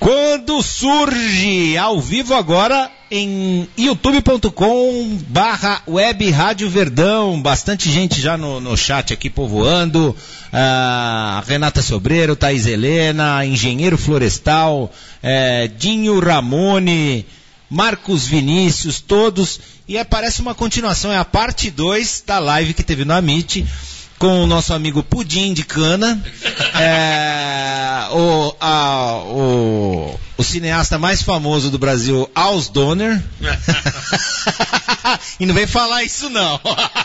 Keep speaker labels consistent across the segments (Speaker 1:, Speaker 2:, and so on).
Speaker 1: Quando surge ao vivo agora em youtube.com/web Rádio Verdão, bastante gente já no chat aqui povoando, Renata Sobreiro, Thaís Helena, Engenheiro Florestal, Dinho Ramone, Marcos Vinícius, todos, e parece uma continuação, é a parte 2 da live que teve no Amit, com o nosso amigo Pudim de Cana, o cineasta mais famoso do Brasil, Als Donner. E não vem falar isso não.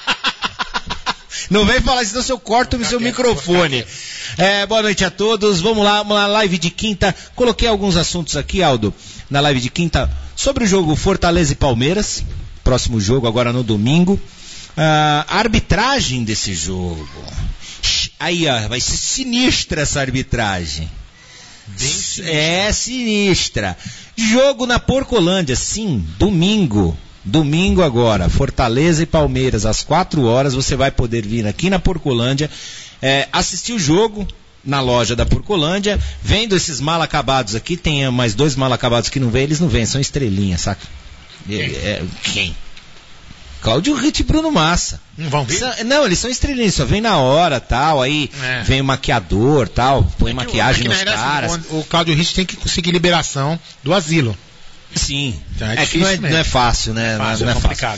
Speaker 1: Não vem falar isso, senão eu corto o seu microfone. Boa noite a todos, vamos lá, live de quinta. Coloquei alguns assuntos aqui, Aldo, na live de quinta, sobre o jogo Fortaleza e Palmeiras, próximo jogo agora no domingo. A arbitragem desse jogo. Aí, ó, vai ser sinistra essa arbitragem. Sinistra. Jogo na Porcolândia, sim, domingo agora, Fortaleza e Palmeiras, às 4 horas, você vai poder vir aqui na Porcolândia, assistir o jogo na loja da Porcolândia, vendo esses mal acabados aqui, tem mais 2 mal acabados que não vêm, eles não vêm, são estrelinhas, saca? Quem? Cláudio Ritt e Bruno Massa.
Speaker 2: Não vão vir?
Speaker 1: Não, eles são estrelinhos, só vem na hora, tal, aí vem o maquiador, tal, põe maquiagem nos caras.
Speaker 2: O Cláudio Ritt tem que conseguir liberação do asilo.
Speaker 1: Sim,
Speaker 2: então
Speaker 1: que não é fácil, né? Não é
Speaker 2: complicado.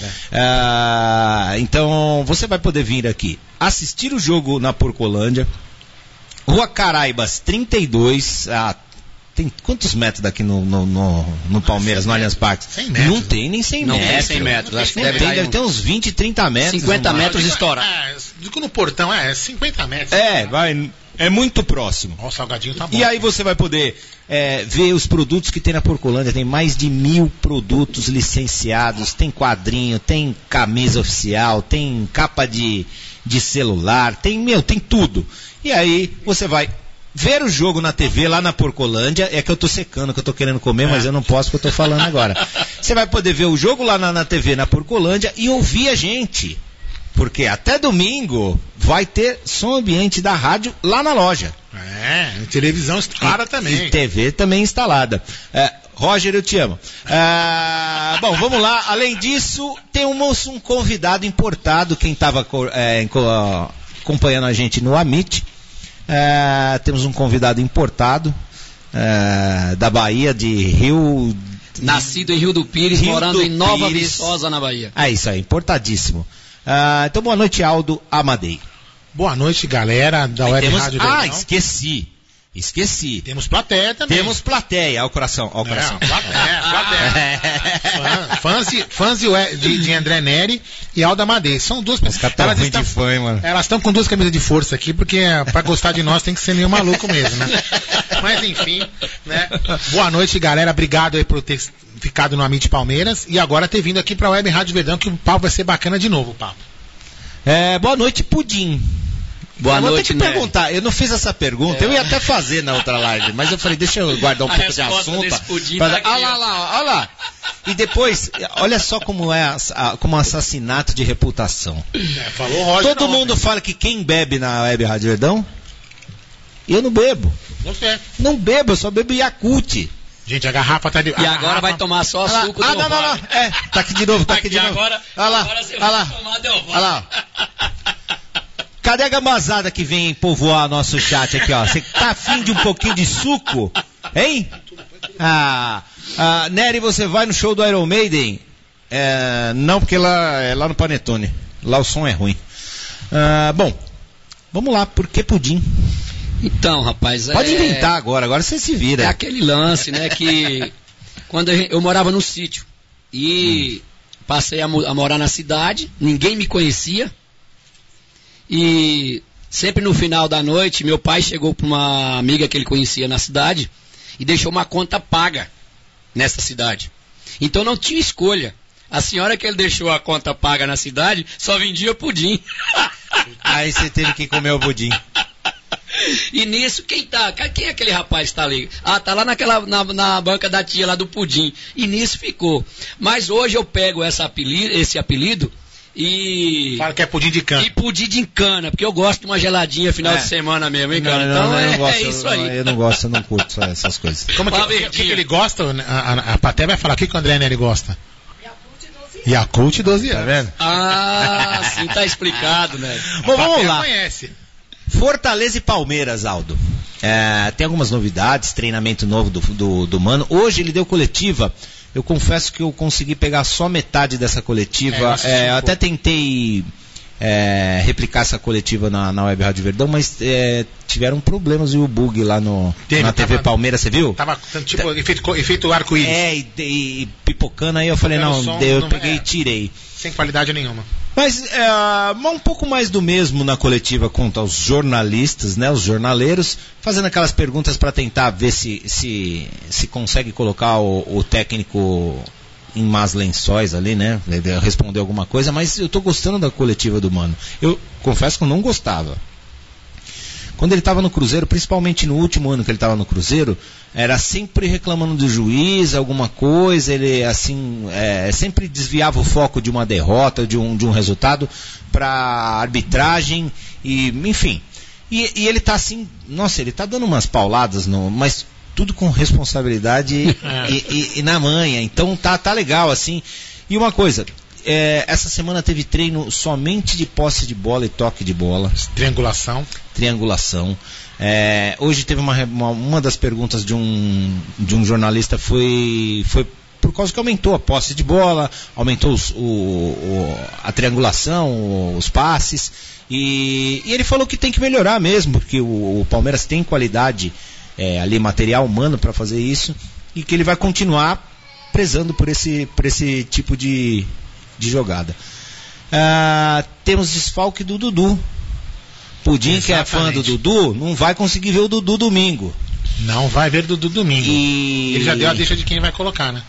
Speaker 1: Então, você vai poder vir aqui assistir o jogo na Porcolândia, Rua Caraibas 32, tem quantos metros daqui no Palmeiras, no Allianz Parque?
Speaker 2: 100 metros.
Speaker 1: Não tem nem 100 metros.
Speaker 3: Não tem 100 metros. Acho que
Speaker 1: deve ter uns 20, 30 metros.
Speaker 3: 50 metros estourados.
Speaker 2: Digo no portão, 50 metros.
Speaker 1: É muito próximo.
Speaker 2: Ó, o salgadinho tá bom.
Speaker 1: E aí você vai poder ver os produtos que tem na Porcolândia. Tem mais de 1000 produtos licenciados. Tem quadrinho, tem camisa oficial, tem capa de celular, tem tudo. E aí você vai ver o jogo na TV lá na Porcolândia. É que eu tô secando, que eu tô querendo comer, mas eu não posso porque eu tô falando agora. Você vai poder ver o jogo lá na TV na Porcolândia e ouvir a gente. Porque até domingo vai ter som ambiente da rádio lá na loja.
Speaker 2: Televisão instalada também.
Speaker 1: E TV também instalada. Roger, eu te amo. Bom, vamos lá. Além disso, tem um convidado importado. Quem estava acompanhando a gente no Amit, temos um convidado importado da Bahia, de Rio...
Speaker 3: Nascido em Rio do Pires, morando em Nova Viçosa, na Bahia.
Speaker 1: Isso aí, importadíssimo. Então, boa noite, Aldo Amadei.
Speaker 2: Boa noite, galera da Web Rádio Verdão.
Speaker 1: Esqueci.
Speaker 2: Temos plateia também.
Speaker 1: Temos plateia, ao coração.
Speaker 2: Plateia. Fãs de André Neri e Aldo Amadei. São duas pessoas. Elas estão com 2 camisas de força aqui, porque pra gostar de nós tem que ser meio maluco mesmo, né? Mas enfim, né? Boa noite, galera. Obrigado aí por ter ficado no Amit Palmeiras e agora ter vindo aqui pra Web Rádio Verdão, que o papo vai ser bacana de novo, o papo.
Speaker 1: Boa noite, Pudim.
Speaker 3: Boa noite,
Speaker 1: né? Perguntar, eu não fiz essa pergunta, eu ia até fazer na outra live, mas eu falei, deixa eu guardar um pouco de assunto. Olha lá. E depois, olha só como como um assassinato de reputação.
Speaker 2: Falou Roger.
Speaker 1: Todo mundo fala que quem bebe na Web Rádio Verdão, eu não bebo.
Speaker 2: Você?
Speaker 1: Não bebo, eu só bebo Yakult.
Speaker 2: Gente, a garrafa tá de...
Speaker 3: E agora vai tomar só suco do
Speaker 1: não. Tá aqui de novo, de novo.
Speaker 3: Agora você vai tomar Del Valle.
Speaker 1: Olha lá. Cadê a gambazada que vem povoar nosso chat aqui, ó? Você tá afim de um pouquinho de suco? Hein? Nery, você vai no show do Iron Maiden? Não, porque lá é lá no Panetone. Lá o som é ruim. Bom, vamos lá. Por que Pudim?
Speaker 3: Então, rapaz...
Speaker 1: Pode inventar agora você se vira.
Speaker 3: É aquele lance, né, que... Quando eu morava no sítio e passei a morar na cidade, ninguém me conhecia. E sempre no final da noite, meu pai chegou para uma amiga que ele conhecia na cidade e deixou uma conta paga nessa cidade. Então não tinha escolha. A senhora que ele deixou a conta paga na cidade só vendia pudim.
Speaker 1: Aí você teve que comer o pudim.
Speaker 3: E nisso, quem é aquele rapaz que tá ali? Tá lá na banca da tia lá do pudim. E nisso ficou. Mas hoje eu pego esse apelido e...
Speaker 2: Fala que é pudim de cana.
Speaker 3: E pudim de cana, porque eu gosto de uma geladinha final de semana mesmo, hein, cara?
Speaker 1: Então
Speaker 3: eu
Speaker 1: não gosto,
Speaker 3: isso aí.
Speaker 1: Eu não gosto, eu não curto essas coisas.
Speaker 2: Como é que ele gosta? A Paté vai falar o que o André Neri gosta. Yakult 12 anos.
Speaker 1: Tá vendo?
Speaker 3: Ah, sim, tá explicado, né?
Speaker 1: Bom, vamos lá.
Speaker 2: Conhece.
Speaker 1: Fortaleza e Palmeiras, Aldo. Tem algumas novidades, treinamento novo do Mano. Hoje ele deu coletiva. Eu confesso que eu consegui pegar só metade dessa coletiva. Eu até tentei replicar essa coletiva na Web Rádio Verdão, mas tiveram problemas e o bug lá na TV Palmeiras, você viu?
Speaker 2: Tava tipo efeito arco-íris.
Speaker 1: E pipocando, aí eu falei, eu peguei e tirei.
Speaker 2: Sem qualidade nenhuma.
Speaker 1: Mas um pouco mais do mesmo na coletiva quanto aos jornalistas, né, os jornaleiros, fazendo aquelas perguntas para tentar ver se consegue colocar o técnico em más lençóis ali, né, responder alguma coisa, mas eu tô gostando da coletiva do Mano. Eu confesso que eu não gostava. Quando ele estava no Cruzeiro, principalmente no último ano que ele estava no Cruzeiro, era sempre reclamando do juiz, alguma coisa, ele assim, sempre desviava o foco de uma derrota, de um resultado, para arbitragem, e enfim. E ele tá assim, nossa, ele tá dando umas pauladas, mas tudo com responsabilidade e na manha, então tá legal, assim. E uma coisa, essa semana teve treino somente de posse de bola e toque de bola. Triangulação. Hoje teve uma das perguntas de um jornalista foi por causa que aumentou a posse de bola, aumentou a triangulação, os passes, e ele falou que tem que melhorar mesmo, porque o Palmeiras tem qualidade ali, material humano para fazer isso, e que ele vai continuar prezando por esse tipo de jogada. Temos desfalque do Dudu. Pudim, que é fã do Dudu, não vai conseguir ver o Dudu domingo.
Speaker 2: Não vai ver o Dudu domingo. Ele já deu a deixa de quem vai colocar, né?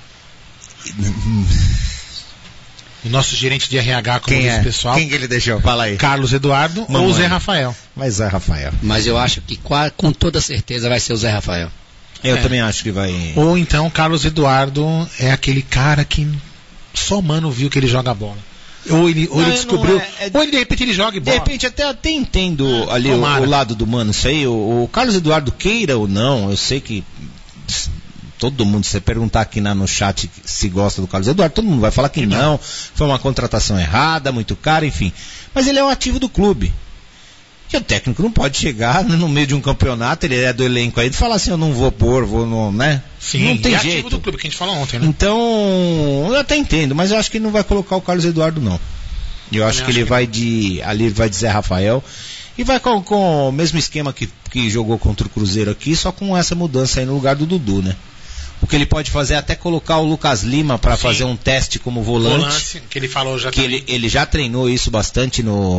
Speaker 2: O nosso gerente de RH, como diz o pessoal.
Speaker 1: Quem que ele deixou? Fala aí.
Speaker 2: Carlos Eduardo ou Zé Rafael.
Speaker 1: Mas Zé Rafael.
Speaker 3: Mas eu acho que com toda certeza vai ser o Zé Rafael.
Speaker 1: Eu também acho que vai.
Speaker 2: Ou então Carlos Eduardo é aquele cara que só Mano viu que ele joga bola. Ou ele descobriu. Ou ele de repente ele joga e bola.
Speaker 1: De repente até entendo ali o lado do Mano. Isso aí, o Carlos Eduardo, queira ou não, eu sei que todo mundo, se você perguntar aqui no chat se gosta do Carlos Eduardo, todo mundo vai falar que não, foi uma contratação errada, muito cara, enfim. Mas ele é um ativo do clube. E o técnico não pode chegar no meio de um campeonato, ele é do elenco aí, e falar assim, eu não vou né?
Speaker 2: Sim,
Speaker 1: não tem jeito.
Speaker 2: Ativo do clube, que a gente falou ontem, né?
Speaker 1: Então, eu até entendo, mas eu acho que ele não vai colocar o Carlos Eduardo, não. Eu acho que ele vai de Zé Rafael, e vai com o mesmo esquema que jogou contra o Cruzeiro aqui, só com essa mudança aí no lugar do Dudu, né? O que ele pode fazer é até colocar o Lucas Lima para fazer um teste como volante.
Speaker 2: Que ele falou já.
Speaker 1: Que ele já treinou isso bastante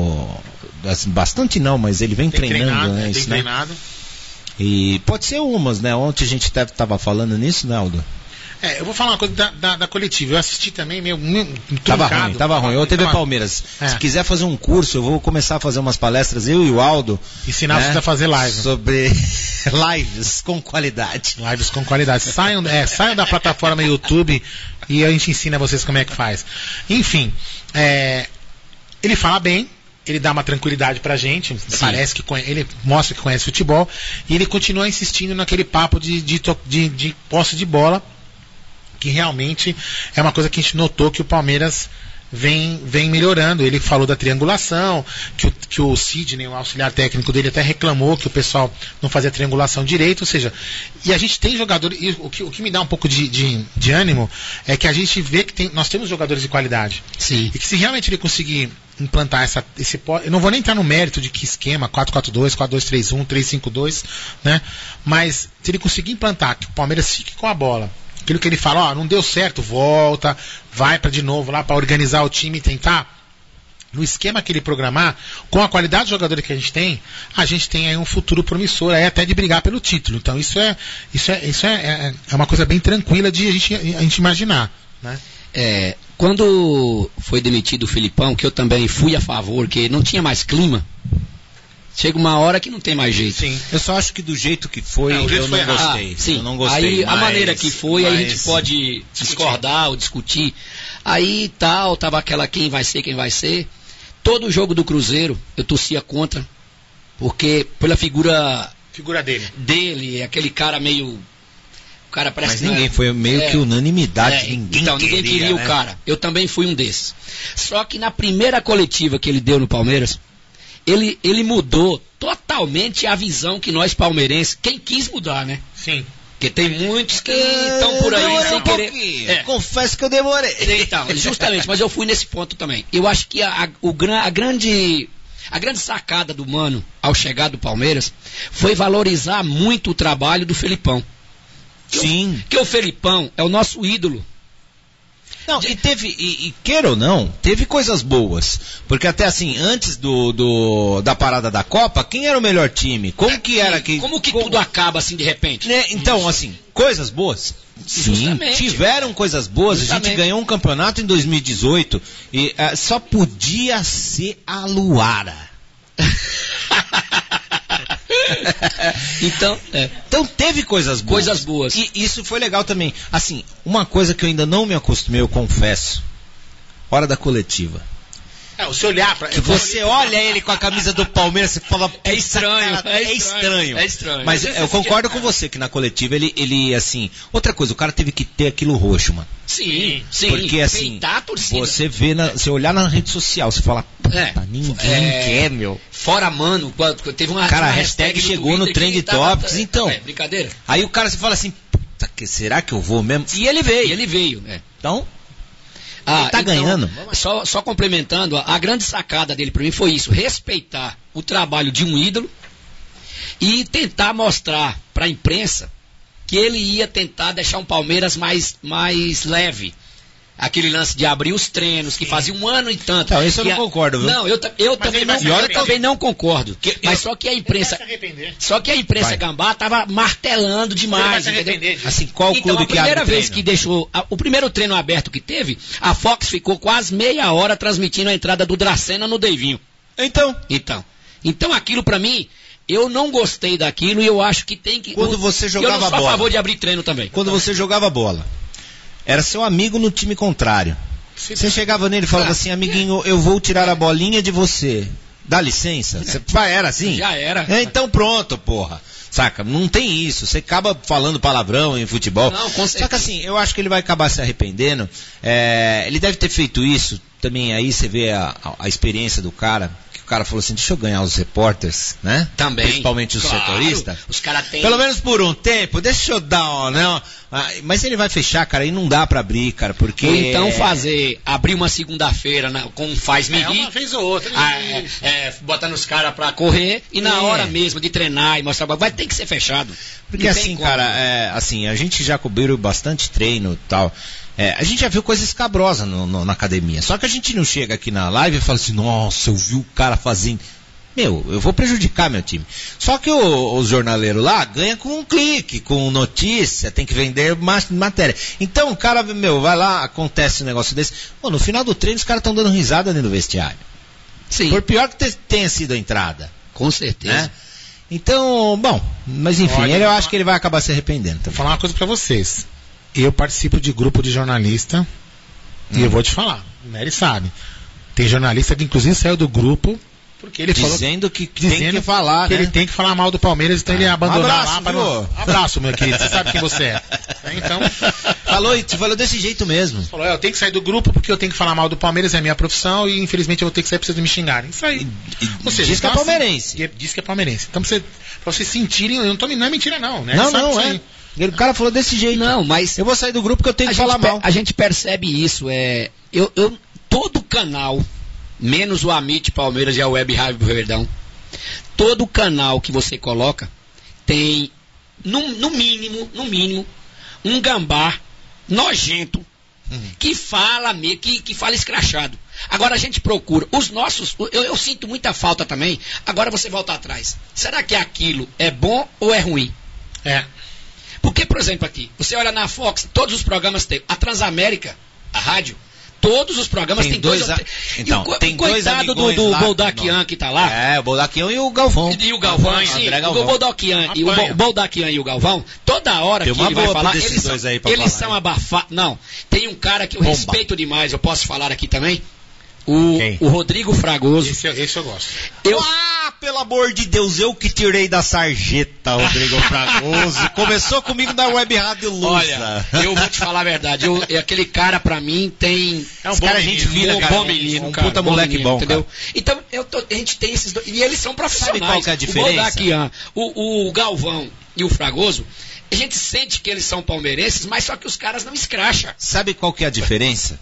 Speaker 1: bastante não, mas ele vem treinando, né?
Speaker 2: Tem treinado.
Speaker 1: E pode ser umas, né? Ontem a gente estava falando nisso, né, Aldo?
Speaker 2: Eu vou falar uma coisa da coletiva. Eu assisti também meio
Speaker 1: Tava ruim. Ou TV Palmeiras. Se quiser fazer um curso, eu vou começar a fazer umas palestras, eu e o Aldo.
Speaker 2: Ensinar vocês a fazer live.
Speaker 1: Sobre lives com qualidade.
Speaker 2: Lives com qualidade. Saiam da plataforma YouTube e a gente ensina vocês como é que faz. Enfim, ele fala bem. Ele dá uma tranquilidade pra gente. Sim. Parece que ele mostra que conhece futebol. E ele continua insistindo naquele papo de posse de bola, que realmente é uma coisa que a gente notou que o Palmeiras vem melhorando. Ele falou da triangulação, que o Sidney, o auxiliar técnico dele, até reclamou que o pessoal não fazia triangulação direito, ou seja, e a gente tem jogadores, e o que me dá um pouco de ânimo é que a gente vê que nós temos jogadores de qualidade.
Speaker 3: Sim.
Speaker 2: E que se realmente ele conseguir implantar eu não vou nem entrar no mérito de que esquema, 4-4-2, 4-2-3-1, 3-5-2, né? Mas se ele conseguir implantar que o Palmeiras fique com a bola, aquilo que ele fala, não deu certo, volta, vai para de novo lá para organizar o time e tentar, no esquema que ele programar, com a qualidade de jogador que a gente tem aí um futuro promissor, aí até de brigar pelo título. Então isso é uma coisa bem tranquila de a gente imaginar, né?
Speaker 3: Quando foi demitido o Filipão, que eu também fui a favor, que não tinha mais clima, Chega uma hora que não tem mais jeito.
Speaker 1: Sim. Eu só acho que do jeito que foi, eu não gostei.
Speaker 3: Sim.
Speaker 1: Eu não gostei.
Speaker 3: Aí a maneira que foi, aí a gente pode discordar ou discutir. Aí tava aquela quem vai ser. Todo jogo do Cruzeiro eu torcia contra, porque pela figura dele, aquele cara meio... O cara parece.
Speaker 1: Mas ninguém, foi meio que unanimidade, ninguém
Speaker 3: queria o cara. Eu também fui um desses. Só que na primeira coletiva que ele deu no Palmeiras, ele mudou totalmente a visão que nós palmeirenses, quem quis mudar, né?
Speaker 2: Sim.
Speaker 3: Porque tem muitos que estão por aí sem querer.
Speaker 1: Confesso que eu demorei.
Speaker 3: Então, justamente, mas eu fui nesse ponto também. Eu acho que a grande sacada do Mano ao chegar do Palmeiras foi valorizar muito o trabalho do Felipão.
Speaker 1: Sim.
Speaker 3: Que o Felipão é o nosso ídolo.
Speaker 1: Não, e teve, queira ou não, teve coisas boas. Porque até assim, antes da parada da Copa, quem era o melhor time? Como que era que.
Speaker 3: Como que tudo acaba assim de repente?
Speaker 1: Né? Então, assim, coisas boas. Sim, justamente. Tiveram coisas boas. Justamente. A gente ganhou um campeonato em 2018 e só podia ser a Luara. Então teve coisas boas. E isso foi legal também. Assim, uma coisa que eu ainda não me acostumei, eu confesso. Hora da coletiva.
Speaker 2: Você olhar pra...
Speaker 1: Você olha ele com a camisa do Palmeiras, você fala...
Speaker 3: É estranho.
Speaker 1: Mas eu concordo com você que na coletiva ele assim... Outra coisa, o cara teve que ter aquilo roxo, mano.
Speaker 3: Sim.
Speaker 1: Porque assim, você vê, você olhar na rede social, você fala... Ninguém quer, meu.
Speaker 3: Fora, mano, teve uma...
Speaker 1: Cara, a hashtag chegou no Trend Topics, então...
Speaker 3: brincadeira.
Speaker 1: Aí o cara se fala assim... Será que eu vou mesmo?
Speaker 3: E ele veio.
Speaker 1: Então... ele tá ganhando.
Speaker 3: Só complementando, a grande sacada dele para mim foi isso: respeitar o trabalho de um ídolo e tentar mostrar para a imprensa que ele ia tentar deixar um Palmeiras mais leve. Aquele lance de abrir os treinos, que fazia 1 ano e tanto.
Speaker 1: Não, isso eu não concordo, viu?
Speaker 3: Não, eu também não concordo. Mas só que a imprensa. Só que a imprensa gambá tava martelando demais.
Speaker 1: Assim, qual o clube que abre o treino?
Speaker 3: A primeira vez que deixou. O primeiro treino aberto que teve, a Fox ficou quase meia hora transmitindo a entrada do Dracena no Deivinho. Então aquilo pra mim. Eu não gostei daquilo e eu acho que tem que...
Speaker 1: Quando você jogava bola...
Speaker 3: Eu não sou a favor de abrir treino também.
Speaker 1: Quando você jogava bola, era seu amigo no time contrário. Você chegava nele e falava assim, amiguinho, eu vou tirar a bolinha de você. Dá licença? Era assim?
Speaker 3: Já era.
Speaker 1: Então pronto, porra. Saca? Não tem isso. Você acaba falando palavrão em futebol.
Speaker 3: Não, com certeza.
Speaker 1: Só que assim, eu acho que ele vai acabar se arrependendo. Ele deve ter feito isso. Também aí você vê a experiência do cara. O cara falou assim, deixa eu ganhar os repórteres, né?
Speaker 3: Também.
Speaker 1: Principalmente os setoristas.
Speaker 3: Os caras têm...
Speaker 1: Pelo menos por um tempo, deixa eu dar, né? Mas ele vai fechar, cara, e não dá pra abrir, cara, porque...
Speaker 3: Ou então abrir uma segunda-feira com faz-me rir.
Speaker 2: Uma vez ou outra.
Speaker 3: Botando os caras pra correr e na hora mesmo de treinar e mostrar... Vai ter que ser fechado.
Speaker 1: Porque assim, cara, assim, a gente já cobriu bastante treino e tal... a gente já viu coisa escabrosa na academia. Só que a gente não chega aqui na live e fala assim, nossa, eu vi o cara fazendo... eu vou prejudicar meu time. Só que os jornaleiros lá ganham com um clique, com notícia, tem que vender matéria. Então o cara, vai lá, acontece um negócio desse. No final do treino os caras estão dando risada dentro do vestiário.
Speaker 3: Sim.
Speaker 1: Por pior que tenha sido a entrada.
Speaker 3: Com certeza.
Speaker 1: Né? Então, mas enfim, eu acho que ele vai acabar se arrependendo.
Speaker 2: Vou falar uma coisa pra vocês. Eu participo de grupo de jornalista e eu vou te falar, o Nery sabe. Tem jornalista que inclusive saiu do grupo porque ele
Speaker 1: dizendo que tem que falar,
Speaker 2: que
Speaker 1: né?
Speaker 2: ele tem que falar mal do Palmeiras, então ele abandonou lá para abraço, meu querido, você sabe quem você é. Então,
Speaker 1: falou desse jeito mesmo.
Speaker 2: Falou, eu tenho que sair do grupo porque eu tenho que falar mal do Palmeiras, é a minha profissão e infelizmente eu vou ter que sair pra vocês me xingarem. Isso aí.
Speaker 1: Ou seja, diz que é palmeirense.
Speaker 2: Diz que é palmeirense. Então pra vocês sentirem, não é mentira não, né?
Speaker 1: Não é. O cara falou desse jeito.
Speaker 3: Não, mas...
Speaker 1: Eu vou sair do grupo porque eu tenho que falar mal.
Speaker 3: A gente percebe isso. Todo canal, menos o Amit Palmeiras e a Web Rádio Verdão, todo canal que você coloca tem, no mínimo, um gambá nojento que fala escrachado. Agora a gente procura. Os nossos... Eu sinto muita falta também. Agora você volta atrás. Será que aquilo é bom ou é ruim? Porque, por exemplo, aqui, você olha na Fox, todos os programas tem. A Transamérica, a rádio, todos os programas tem dois.
Speaker 1: Então, tem
Speaker 3: coitado do Boldaquian que tá lá.
Speaker 1: É, o Boldaquian e o Galvão.
Speaker 3: E o Galvão, sim. O Boldaquian e o Galvão, toda hora que ele vai falar, eles são abafados. Não, tem um cara que eu respeito demais, eu posso falar aqui também. O Rodrigo Fragoso.
Speaker 2: Esse eu gosto.
Speaker 1: Pelo amor de Deus, eu que tirei da sarjeta, Rodrigo Fragoso. Começou comigo na Web Rádio Lusa.
Speaker 3: Olha, eu vou te falar a verdade. Aquele cara, pra mim, tem...
Speaker 1: É um bom cara, menino, a gente vira, cara,
Speaker 3: bom menino,
Speaker 1: um puta moleque bom,
Speaker 3: entendeu?
Speaker 1: Cara.
Speaker 3: Então, a gente tem esses dois. E eles são profissionais.
Speaker 1: Sabe qual que é a diferença?
Speaker 3: O Boldaquian, o Galvão e o Fragoso, a gente sente que eles são palmeirenses, mas só que os caras não escracham.
Speaker 1: Sabe qual que é a diferença?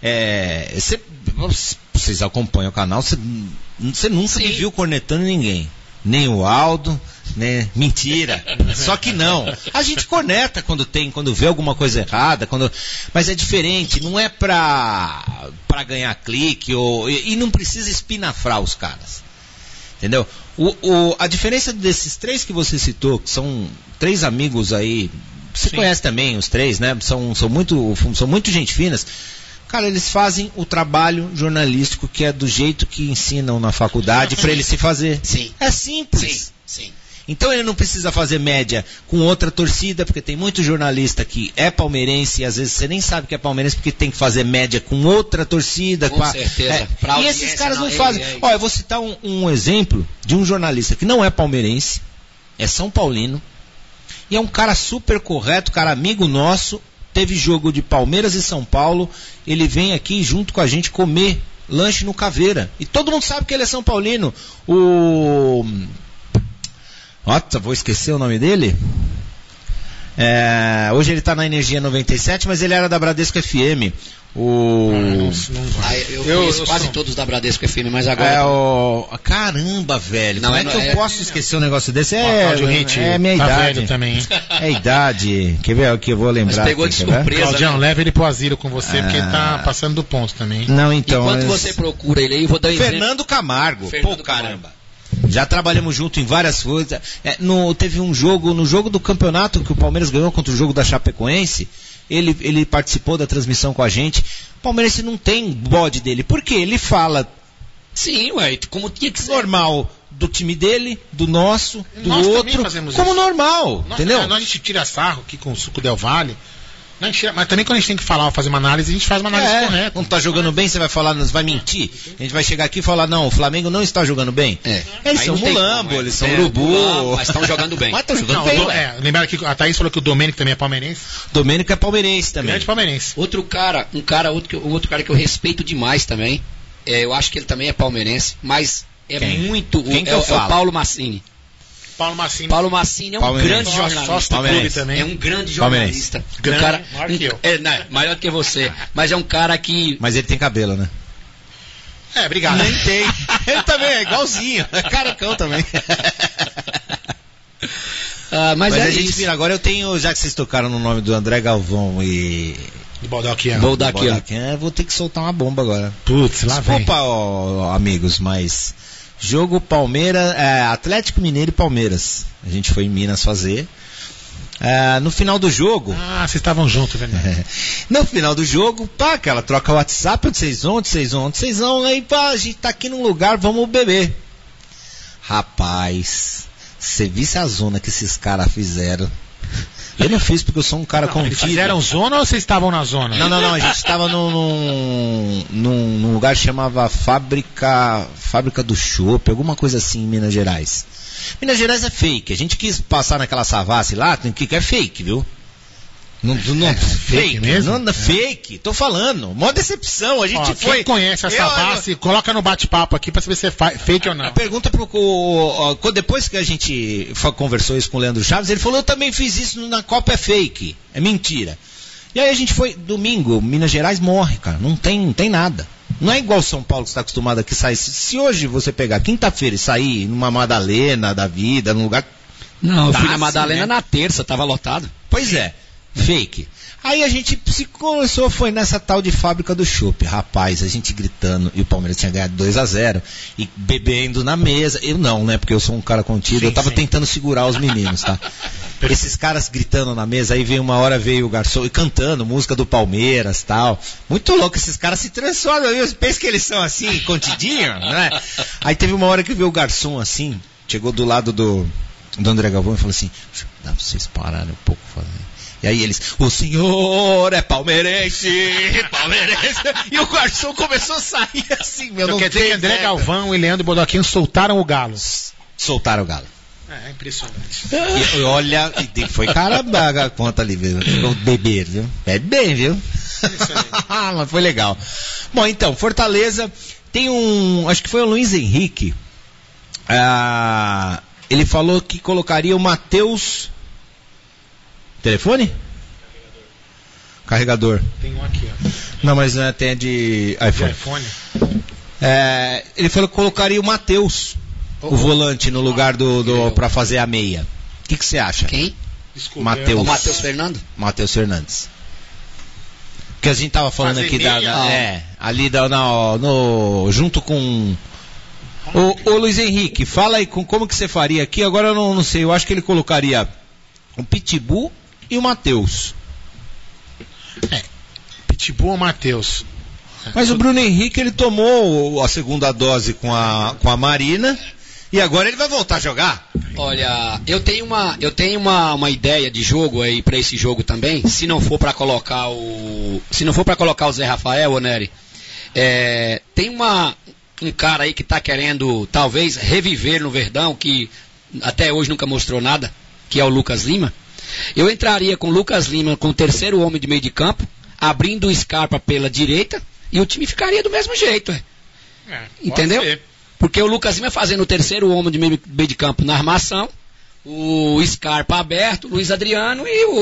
Speaker 1: Vocês acompanham o canal, você nunca me viu cornetando ninguém. Nem o Aldo, né? Mentira. Só que não. A gente corneta quando vê alguma coisa errada, mas é diferente, não é pra ganhar clique, e não precisa espinafrar os caras. Entendeu? A diferença desses três que você citou, que são três amigos aí, você conhece também os três, né? São muito gente finas. Cara, eles fazem o trabalho jornalístico que é do jeito que ensinam na faculdade para ele se fazer.
Speaker 3: Sim.
Speaker 1: É simples.
Speaker 3: Sim.
Speaker 1: Então ele não precisa fazer média com outra torcida, porque tem muito jornalista que é palmeirense e às vezes você nem sabe que é palmeirense porque tem que fazer média com outra torcida.
Speaker 3: Com certeza.
Speaker 1: E esses caras não fazem. Ó, eu vou citar um exemplo de um jornalista que não é palmeirense, é São Paulino, e é um cara super correto, cara amigo nosso. Teve jogo de Palmeiras e São Paulo, ele vem aqui junto com a gente comer lanche no Caveira. E todo mundo sabe que ele é São Paulino. Nossa, vou esquecer o nome dele. Hoje ele está na Energia 97, mas ele era da Bradesco FM.
Speaker 3: Eu conheço quase todos da Bradesco FM, mas agora...
Speaker 1: Caramba, velho. Como é que eu posso esquecer um negócio desse? É minha idade.
Speaker 2: Velho também.
Speaker 1: É a idade. Quer ver o que eu vou lembrar?
Speaker 3: Mas pegou de surpresa.
Speaker 2: Claudião, leva ele pro asilo com você, porque tá passando do ponto também.
Speaker 1: Não, então...
Speaker 3: Enquanto você procura ele aí, eu vou dar um exemplo.
Speaker 1: Fernando Camargo. Caramba. Já trabalhamos junto em várias coisas. Teve um jogo, no jogo do campeonato que o Palmeiras ganhou contra o jogo da Chapecoense, ele participou da transmissão com a gente. O Palmeiras não tem bode dele. Por quê? Ele fala...
Speaker 3: Sim, como tinha que ser.
Speaker 1: Normal do time dele, do nosso, do
Speaker 2: nós
Speaker 1: outro. Como normal, entendeu?
Speaker 2: Nós a gente tira sarro aqui com o Suco Del Valle. Mas também quando a gente tem que falar, fazer uma análise, a gente faz uma análise correta.
Speaker 1: Quando tá jogando bem, você vai falar, vai mentir. A gente vai chegar aqui e falar, não, o Flamengo não está jogando bem. Eles são mulambo, eles são urubu.
Speaker 3: Mas estão jogando bem.
Speaker 1: Mas estão jogando bem.
Speaker 2: Lembra que a Thaís falou que o Domênico também é palmeirense?
Speaker 1: Domênico é palmeirense também.
Speaker 2: Grande palmeirense.
Speaker 3: Outro cara que eu respeito demais também, eu acho que ele também é palmeirense, mas muito...
Speaker 1: Quem que eu falo?
Speaker 3: É o Paulo Massini. Paulo Massini é um grande jornalista.
Speaker 2: Também.
Speaker 3: É um grande jornalista.
Speaker 2: Maior que eu.
Speaker 3: Maior que você. Mas é um cara que...
Speaker 1: Mas ele tem cabelo, né?
Speaker 2: Obrigado.
Speaker 1: Nem tem. Ele também é igualzinho. É carecão também. Mas a gente vira. Agora eu tenho, já que vocês tocaram no nome do André Galvão e...
Speaker 3: Boldaquian.
Speaker 1: Eu vou ter que soltar uma bomba agora.
Speaker 2: Putz, lá vem.
Speaker 1: Desculpa, amigos, mas... Jogo Palmeiras, Atlético Mineiro e Palmeiras. A gente foi em Minas fazer. No final do jogo...
Speaker 2: vocês estavam juntos, velho.
Speaker 1: No final do jogo, aquela troca WhatsApp, onde vocês vão, aí a gente tá aqui num lugar, vamos beber. Rapaz, você visse a zona que esses caras fizeram. Eu não fiz porque eu sou um cara contido.
Speaker 2: Eles fizeram zona ou vocês estavam na zona?
Speaker 1: Não, a gente estava num lugar que chamava Fábrica do Chopp, alguma coisa assim em Minas Gerais. Minas Gerais é fake, a gente quis passar naquela Savassi lá, que é fake, viu? Não, fake mesmo? Não, fake, tô falando. Mó decepção, a gente foi...
Speaker 2: Quem conhece a Savassi, coloca no bate-papo aqui pra saber se é fake ou não.
Speaker 1: Pergunta depois que a gente conversou isso com o Leandro Chaves, ele falou, eu também fiz isso na Copa, é fake, é mentira. E aí a gente foi, domingo, Minas Gerais morre, cara, não tem nada. Não é igual São Paulo que está acostumado aqui sair. Se hoje você pegar quinta-feira e sair numa Madalena da vida, num lugar...
Speaker 3: Não, eu fui na Madalena na terça, tava lotado.
Speaker 1: Pois é. Fake. Aí a gente se começou, foi nessa tal de Fábrica do Chopp. Rapaz, a gente gritando, e o Palmeiras tinha ganhado 2-0, e bebendo na mesa. Eu não, né, porque eu sou um cara contido, eu tava tentando segurar os meninos, tá? esses caras gritando na mesa, aí veio uma hora, veio o garçom e cantando música do Palmeiras, tal. Muito louco, esses caras se transformam, eu penso que eles são assim, contidinho, né? Aí teve uma hora que veio o garçom assim, chegou do lado do André Galvão e falou assim, dá pra vocês pararem um pouco, e aí eles, o senhor é palmeirense, e o garçom começou a sair assim, meu,
Speaker 2: não quer dizer que André Galvão e Leandro Bodoquinho soltaram o galo.
Speaker 1: Soltaram o galo.
Speaker 2: É impressionante.
Speaker 1: E olha, foi caramba a conta ali, viu? Beber, viu? Bebe bem, viu? Mas foi legal. Bom, então, Fortaleza tem acho que foi o Luiz Henrique, ele falou que colocaria o Matheus... Telefone? Carregador.
Speaker 2: Tem um aqui, ó.
Speaker 1: Não, mas tem de iPhone. Ele falou que colocaria o Matheus, o volante, no lugar pra fazer a meia. O que você acha?
Speaker 3: Quem?
Speaker 1: Desculpa. Matheus.
Speaker 3: O Matheus Fernando?
Speaker 1: Matheus Fernandes. Porque a gente tava falando aqui ali junto com o Luiz Henrique. Fala aí como que você faria aqui. Agora eu não sei, eu acho que ele colocaria o Pitbull e o Matheus.
Speaker 2: Pitbull ou Matheus?
Speaker 1: Mas o Bruno Henrique, ele tomou a segunda dose com a Marina e agora ele vai voltar a jogar.
Speaker 3: Olha, eu tenho uma ideia de jogo aí para esse jogo também. Se não for para colocar o Zé Rafael, ô Nery, tem um cara aí que tá querendo talvez reviver no Verdão, que até hoje nunca mostrou nada, que é o Lucas Lima. Eu entraria com o Lucas Lima com o terceiro homem de meio de campo, abrindo o Scarpa pela direita, e o time ficaria do mesmo jeito. Entendeu? Porque o Lucas Lima fazendo o terceiro homem de meio de campo na armação, o Scarpa aberto, o Luiz Adriano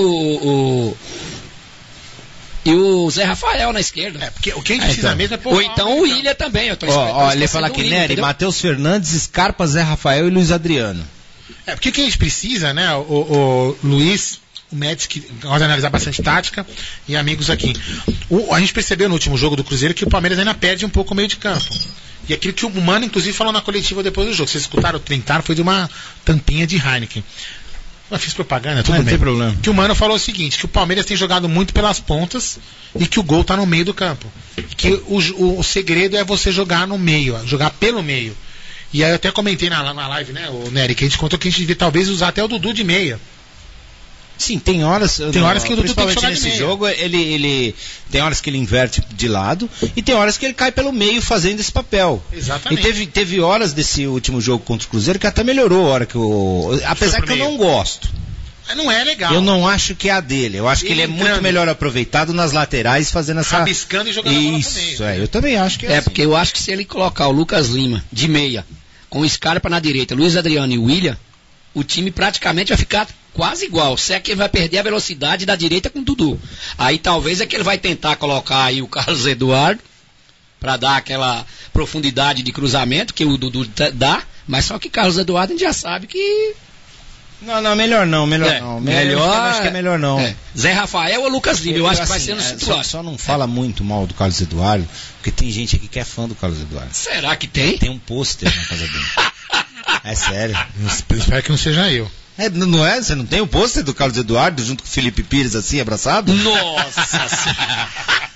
Speaker 3: e o Zé Rafael na esquerda.
Speaker 2: Porque o que a gente precisa mesmo é
Speaker 3: ou então o William também. Eu tô
Speaker 1: ele fala aqui, Nery, Matheus Fernandes, Scarpa, Zé Rafael e Luiz Adriano.
Speaker 2: Porque o que a gente precisa, né, o Luiz, o Médici, que gosta de analisar bastante tática, e amigos aqui. A gente percebeu no último jogo do Cruzeiro que o Palmeiras ainda perde um pouco o meio de campo. E aquilo que o Mano, inclusive, falou na coletiva depois do jogo. Vocês escutaram, tentaram, foi de uma tampinha de Heineken. Eu fiz propaganda, tudo bem.
Speaker 1: Não tem problema.
Speaker 2: Que o Mano falou o seguinte, que o Palmeiras tem jogado muito pelas pontas e que o gol tá no meio do campo. Que o segredo é você jogar no meio, jogar pelo meio. E aí eu até comentei na live, né, o Nery, que a gente contou que a gente devia talvez usar até o Dudu de meia.
Speaker 1: Sim, tem horas
Speaker 2: que o Dudu tem que jogar
Speaker 1: nesse jogo, ele tem horas que ele inverte de lado e tem horas que ele cai pelo meio fazendo esse papel.
Speaker 2: Exatamente.
Speaker 1: E teve horas desse último jogo contra o Cruzeiro que até melhorou a hora que apesar que eu não gosto.
Speaker 2: Não é legal.
Speaker 1: Eu não acho que é a dele. Eu acho que ele é muito melhor aproveitado nas laterais, fazendo essa...
Speaker 2: rabiscando e jogando a bola pro meio.
Speaker 1: Isso, eu também acho que é assim.
Speaker 3: Porque eu acho que se ele colocar o Lucas Lima de meia, com o Scarpa na direita, Luiz Adriano e William, o time praticamente vai ficar quase igual. Se é que ele vai perder a velocidade da direita com o Dudu. Aí talvez é que ele vai tentar colocar aí o Carlos Eduardo, para dar aquela profundidade de cruzamento que o Dudu dá, mas só que Carlos Eduardo a gente já sabe que...
Speaker 1: Não, melhor não. Acho que é melhor não.
Speaker 3: Zé Rafael ou Lucas Lima, eu acho que vai ser no titular.
Speaker 1: Só não fala muito mal do Carlos Eduardo, porque tem gente aqui que é fã do Carlos Eduardo.
Speaker 3: Será que tem?
Speaker 1: Tem um pôster na casa dele. É sério.
Speaker 2: Eu espero que não seja eu.
Speaker 1: Não é? Você não tem o pôster do Carlos Eduardo junto com o Felipe Pires assim, abraçado?
Speaker 3: Nossa Senhora!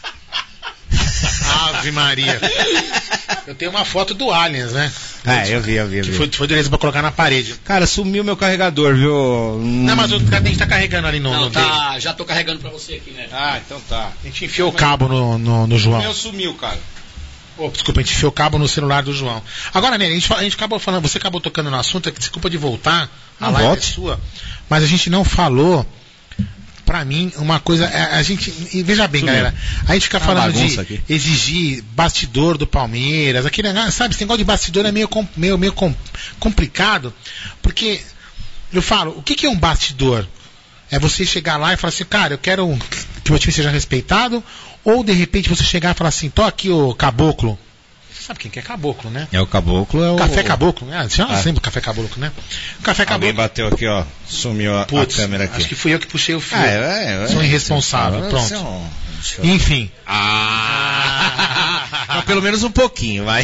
Speaker 2: Ave Maria. Eu tenho uma foto do Aliens, né?
Speaker 1: Eu vi.
Speaker 2: Que foi beleza pra colocar na parede.
Speaker 1: Cara, sumiu meu carregador, viu?
Speaker 2: Não, mas o cara tem que estar carregando ali no...
Speaker 3: Não, tá, já tô carregando pra você aqui, né?
Speaker 1: Então tá.
Speaker 2: A gente enfiou o cabo no João.
Speaker 1: O meu sumiu, cara.
Speaker 2: Desculpa, a gente enfiou o cabo no celular do João. Agora, Nery, a gente acabou falando, você acabou tocando no assunto, desculpa de voltar, a live é sua, mas a gente não falou, pra mim, uma coisa, a gente, veja bem, galera, a gente fica falando de aqui. Exigir bastidor do Palmeiras, aquele, sabe, esse negócio de bastidor é meio complicado, porque, eu falo, o que é um bastidor? É você chegar lá e falar assim, cara, eu quero que o meu time seja respeitado, ou de repente você chegar e falar assim, tô aqui o Caboclo. Você sabe quem que é Caboclo, né?
Speaker 1: O Caboclo é o...
Speaker 2: Café Caboclo, né? Você não lembra o Café Caboclo, né? O Café Caboclo...
Speaker 1: Alguém bateu aqui, ó. Sumiu a câmera aqui.
Speaker 2: Acho que fui eu que puxei o fio. Sou irresponsável, pronto. Enfim.
Speaker 1: pelo menos um pouquinho, vai.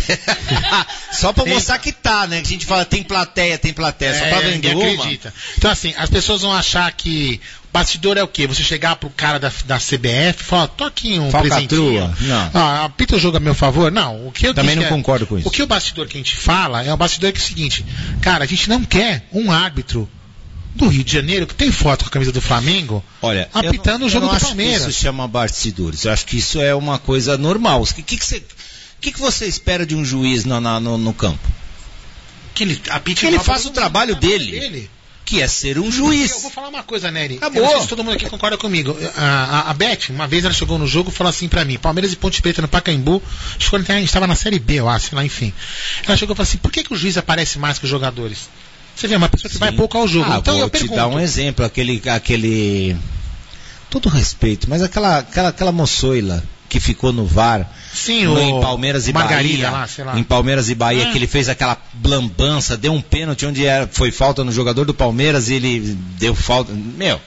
Speaker 1: Só pra mostrar que tá, né? A gente fala, tem plateia, só pra vender uma.
Speaker 2: Acredita. Então, assim, as pessoas vão achar que bastidor é o quê? Você chegar pro cara da CBF e falar, tô aqui um presentinho.
Speaker 1: Não.
Speaker 2: Apita o jogo a meu favor? Não.
Speaker 1: Também não concordo com isso.
Speaker 2: O que o bastidor que a gente fala é o bastidor que é o seguinte, cara, a gente não quer um árbitro do Rio de Janeiro, que tem foto com a camisa do Flamengo, apitando o jogo do Palmeiras.
Speaker 1: Isso chama bastidores. Eu acho que isso é uma coisa normal. O que você espera de um juiz no campo?
Speaker 2: Que ele apite,
Speaker 1: que ele faça o trabalho dele. Que é ser um juiz.
Speaker 2: Eu vou falar uma coisa, Nery.
Speaker 1: Acabou.
Speaker 2: Eu não sei se todo mundo aqui concorda comigo. A Beth, uma vez ela chegou no jogo e falou assim pra mim, Palmeiras e Ponte Preta no Pacaembu, acho que a gente estava na Série B, eu acho, sei lá, enfim. Ela chegou e falou assim, por que o juiz aparece mais que os jogadores? Você vê, uma pessoa que vai pouco ao jogo. Então eu pergunto.
Speaker 1: Vou te dar um exemplo, aquele... Todo respeito, mas aquela moçoila que ficou no VAR.
Speaker 2: Sim,
Speaker 1: em Palmeiras e
Speaker 2: Margarida,
Speaker 1: Bahia.
Speaker 2: Lá, sei lá.
Speaker 1: Em Palmeiras e Bahia, que ele fez aquela lambança, deu um pênalti onde foi falta no jogador do Palmeiras e ele deu falta. Meu.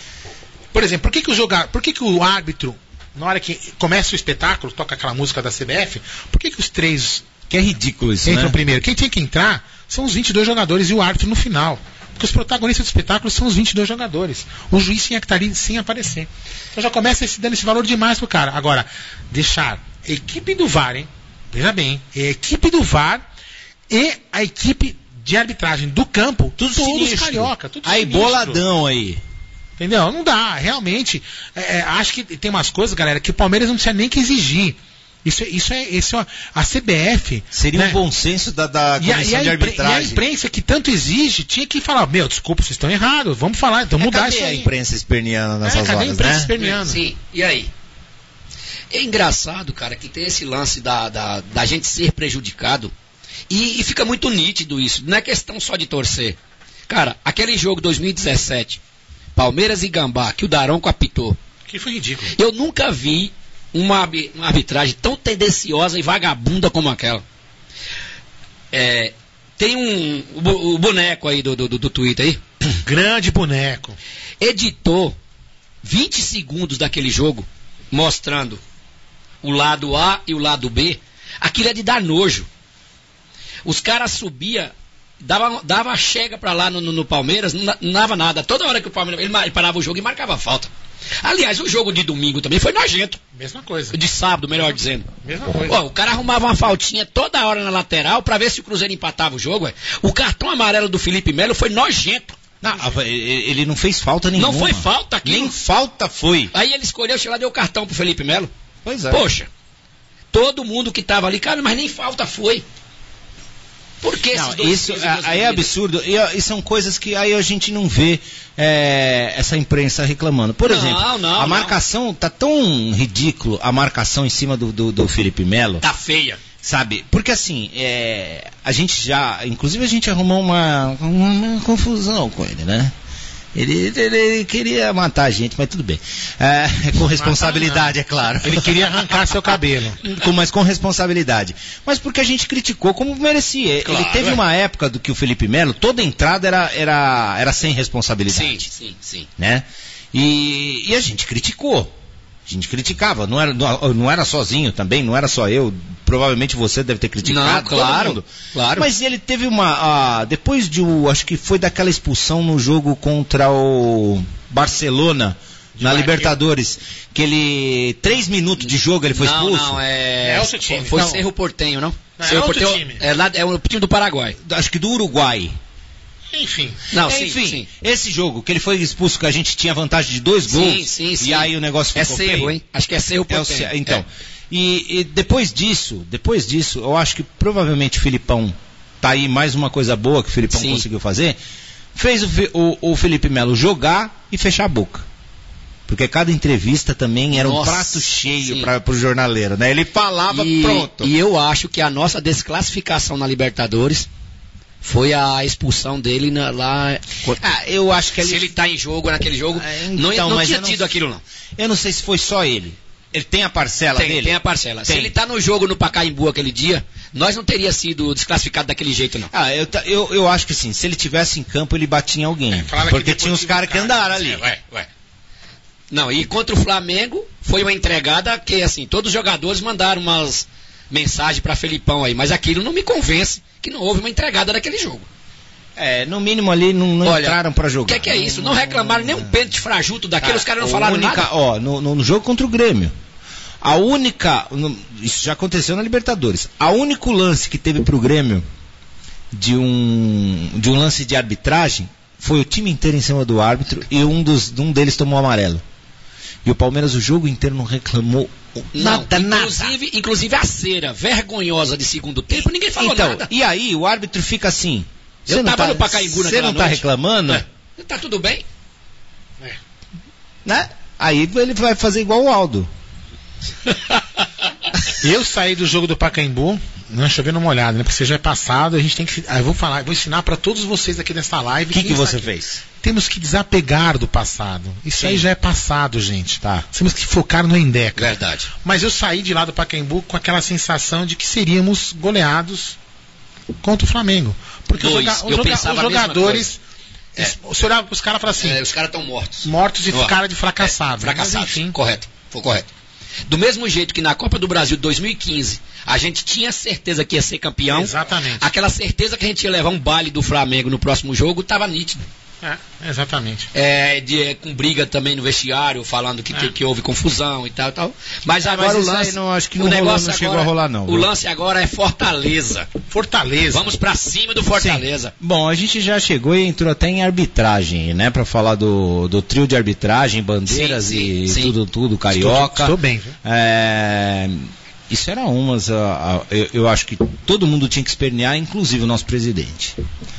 Speaker 2: Por exemplo, por que o árbitro, na hora que começa o espetáculo, toca aquela música da CBF, por que os três.
Speaker 1: Que é ridículo isso,
Speaker 2: entram
Speaker 1: né?
Speaker 2: primeiro? Quem tem que entrar são os 22 jogadores e o árbitro no final. Porque os protagonistas do espetáculo são os 22 jogadores. O juiz tinha que estar ali sem aparecer. Então já começa dando esse valor demais pro cara. Agora, deixar a equipe do VAR, hein? Veja bem, a equipe do VAR e a equipe de arbitragem do campo,
Speaker 1: tudo
Speaker 2: todos
Speaker 1: sinistro.
Speaker 2: Carioca, tudo
Speaker 1: aí
Speaker 2: sinistro.
Speaker 1: Boladão aí.
Speaker 2: Entendeu? Não dá, realmente. Acho que tem umas coisas, galera, que o Palmeiras não precisa nem que exigir. Isso é a CBF.
Speaker 1: Seria, né? Um bom senso da comissão de arbitragem.
Speaker 2: E a imprensa que tanto exige tinha que falar, desculpa, vocês estão errados, vamos falar, então mudar isso aí.
Speaker 1: Cadê a imprensa esperneando nessas horas,
Speaker 2: a imprensa esperneando?
Speaker 3: Sim, e aí? É engraçado, cara, que tem esse lance da gente ser prejudicado e fica muito nítido isso. Não é questão só de torcer. Cara, aquele jogo 2017, Palmeiras e Gambá, que o Daronco apitou.
Speaker 2: Que foi ridículo.
Speaker 3: Eu nunca vi uma arbitragem tão tendenciosa e vagabunda como aquela. Tem o boneco aí do Twitter aí.
Speaker 2: Grande boneco.
Speaker 3: Editou 20 segundos daquele jogo, mostrando o lado A e o lado B. Aquilo é de dar nojo. Os caras subiam, dava chega pra lá no Palmeiras, não dava nada. Toda hora que o Palmeiras ele parava o jogo e marcava falta. Aliás, o jogo de domingo também foi nojento.
Speaker 2: Mesma coisa.
Speaker 3: De sábado, melhor dizendo.
Speaker 2: Mesma coisa.
Speaker 3: O cara arrumava uma faltinha toda hora na lateral pra ver se o Cruzeiro empatava o jogo. O cartão amarelo do Felipe Melo foi nojento.
Speaker 1: Não, ele não fez falta nenhuma.
Speaker 3: Não foi falta aqui.
Speaker 1: Nem falta foi.
Speaker 3: Aí ele escolheu, chegou lá e deu o cartão pro Felipe Melo.
Speaker 1: Pois é.
Speaker 3: Poxa, todo mundo que tava ali, cara, mas nem falta foi. Por que
Speaker 1: isso aí é absurdo. E são coisas que aí a gente não vê essa imprensa reclamando. Por exemplo, a marcação tá tão ridículo, a marcação em cima do Felipe Melo.
Speaker 3: Tá feia.
Speaker 1: Sabe? Porque assim, a gente inclusive a gente arrumou uma confusão com ele, né? Ele queria matar a gente, mas tudo bem. Com responsabilidade, é claro.
Speaker 2: Ele queria arrancar seu cabelo.
Speaker 1: Mas com responsabilidade. Mas porque a gente criticou como merecia. Claro, ele teve uma época do que o Felipe Melo, toda entrada era sem responsabilidade.
Speaker 3: Sim.
Speaker 1: Né? E a gente criticou. A gente criticava, não era sozinho também, não era só eu, provavelmente você deve ter criticado.
Speaker 3: Não, claro.
Speaker 1: Mas ele teve depois acho que foi daquela expulsão no jogo contra o Barcelona, na Libertadores, que ele, 3 minutos de jogo ele foi expulso.
Speaker 3: Não,
Speaker 2: é outro time.
Speaker 3: Foi Cerro Porteño, não?
Speaker 2: É outro time.
Speaker 3: É o time do Paraguai.
Speaker 1: Acho que do Uruguai.
Speaker 2: Enfim.
Speaker 3: Sim.
Speaker 1: Esse jogo, que ele foi expulso, que a gente tinha vantagem de 2 gols.
Speaker 3: Sim.
Speaker 1: E aí o negócio ficou
Speaker 3: feio.
Speaker 1: Cerro,
Speaker 3: hein? Acho que é Cerro Porteño.
Speaker 1: Então. E depois disso, eu acho que provavelmente o Filipão, tá aí mais uma coisa boa que o Filipão conseguiu fazer, fez o Felipe Melo jogar e fechar a boca. Porque cada entrevista também era um prato cheio pro jornaleiro, né? Ele falava, pronto.
Speaker 3: E eu acho que a nossa desclassificação na Libertadores foi a expulsão dele lá.
Speaker 1: Eu acho que
Speaker 3: se ele tá em jogo, naquele jogo, não tinha tido aquilo, não.
Speaker 1: Eu não sei se foi só ele. Ele tem a parcela dele?
Speaker 3: Tem a parcela. Se ele tá no jogo no Pacaembu aquele dia, nós não teria sido desclassificado daquele jeito, não.
Speaker 1: Eu acho que sim. Se ele tivesse em campo, ele batia em alguém. Porque tinha uns caras que andaram ali. Não, e contra o Flamengo, foi uma entregada que, assim, todos os jogadores mandaram
Speaker 3: mensagem para Felipão aí, mas aquilo não me convence que não houve uma entregada daquele jogo.
Speaker 1: No mínimo ali não entraram pra jogar.
Speaker 3: O que é isso? Não reclamaram nem um pênalti frajuto daquele, os caras não falaram nada.
Speaker 1: No jogo contra o Grêmio, isso já aconteceu na Libertadores, o único lance que teve pro Grêmio de um lance de arbitragem foi o time inteiro em cima do árbitro e um deles tomou amarelo. E o Palmeiras o jogo inteiro não reclamou nada.
Speaker 3: Inclusive a cera vergonhosa de segundo tempo, ninguém falou nada.
Speaker 1: E aí o árbitro fica assim...
Speaker 3: Eu tava no Pacaembu naquela noite.
Speaker 1: Você não tá reclamando?
Speaker 3: Tá tudo bem?
Speaker 1: Né? Aí ele vai fazer igual o Aldo.
Speaker 2: Eu saí do jogo do Pacaembu, não chovendo uma olhada, né? Porque você já é passado, a gente tem que... Eu vou ensinar para todos vocês aqui nessa live.
Speaker 1: O que você fez?
Speaker 2: Temos que desapegar do passado. Isso aí já é passado, gente. Tá. Temos que focar no Endeca.
Speaker 3: Verdade.
Speaker 2: Mas eu saí de lá do Pacaembu com aquela sensação de que seríamos goleados contra o Flamengo. Porque os jogadores... Você olhava para os caras e falava assim...
Speaker 3: Os caras estão mortos.
Speaker 2: Mortos e cara de fracassados.
Speaker 3: Fracassados, enfim. Correto. Foi correto. Do mesmo jeito que na Copa do Brasil de 2015 a gente tinha certeza que ia ser campeão.
Speaker 2: Exatamente.
Speaker 3: Aquela certeza que a gente ia levar um baile do Flamengo no próximo jogo estava nítido.
Speaker 2: Exatamente.
Speaker 3: Com briga também no vestiário, falando que houve confusão e tal. Mas agora o lance.
Speaker 1: Acho que não chegou a rolar, não.
Speaker 3: O lance agora é Fortaleza.
Speaker 2: Fortaleza.
Speaker 3: Vamos pra cima do Fortaleza.
Speaker 1: Sim. Bom, a gente já chegou e entrou até em arbitragem, né? Pra falar do trio de arbitragem, bandeiras tudo, carioca.
Speaker 2: Estou bem, viu?
Speaker 1: Isso era eu acho que todo mundo tinha que espernear, inclusive o nosso presidente.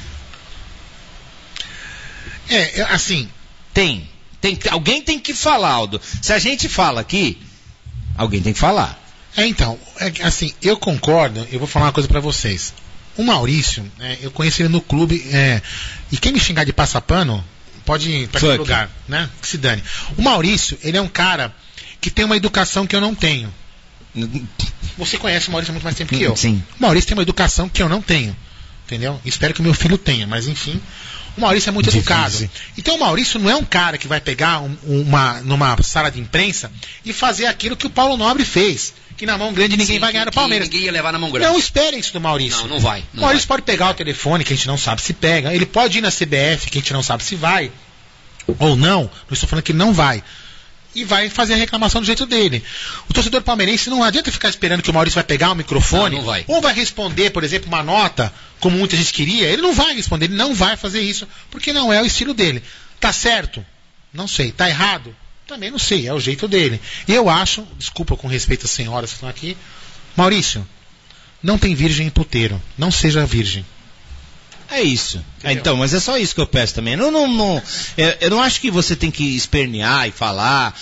Speaker 2: Assim...
Speaker 1: Alguém tem que falar, Aldo. Se a gente fala aqui, alguém tem que falar.
Speaker 2: Assim, eu concordo, eu vou falar uma coisa pra vocês. O Maurício, eu conheci ele no clube, e quem me xingar de passapano, pode ir pra aquele lugar, né? Que se dane. O Maurício, ele é um cara que tem uma educação que eu não tenho. Você conhece o Maurício há muito mais tempo que eu.
Speaker 1: Sim.
Speaker 2: O Maurício tem uma educação que eu não tenho. Entendeu? Espero que o meu filho tenha, mas enfim... O Maurício é muito educado. Então o Maurício não é um cara que vai pegar numa sala de imprensa e fazer aquilo que o Paulo Nobre fez. Que na mão grande ninguém vai ganhar no Palmeiras.
Speaker 3: Ninguém ia levar na mão grande.
Speaker 2: Não esperem isso do Maurício.
Speaker 3: Não vai.
Speaker 2: O Maurício pode pegar o telefone, que a gente não sabe se pega. Ele pode ir na CBF, que a gente não sabe se vai. Ou não. Não estou falando que ele não vai. E vai fazer a reclamação do jeito dele. O torcedor palmeirense não adianta ficar esperando que o Maurício vai pegar o microfone ou vai responder, por exemplo, uma nota, como muita gente queria. Ele não vai responder, ele não vai fazer isso, porque não é o estilo dele. Tá certo? Não sei. Tá errado? Também não sei, é o jeito dele. Eu acho, desculpa com respeito às senhoras que estão aqui, Maurício, não tem virgem em puteiro. Não seja virgem.
Speaker 1: É isso. Então, mas é só isso que eu peço também. Eu não acho que você tem que espernear e falar,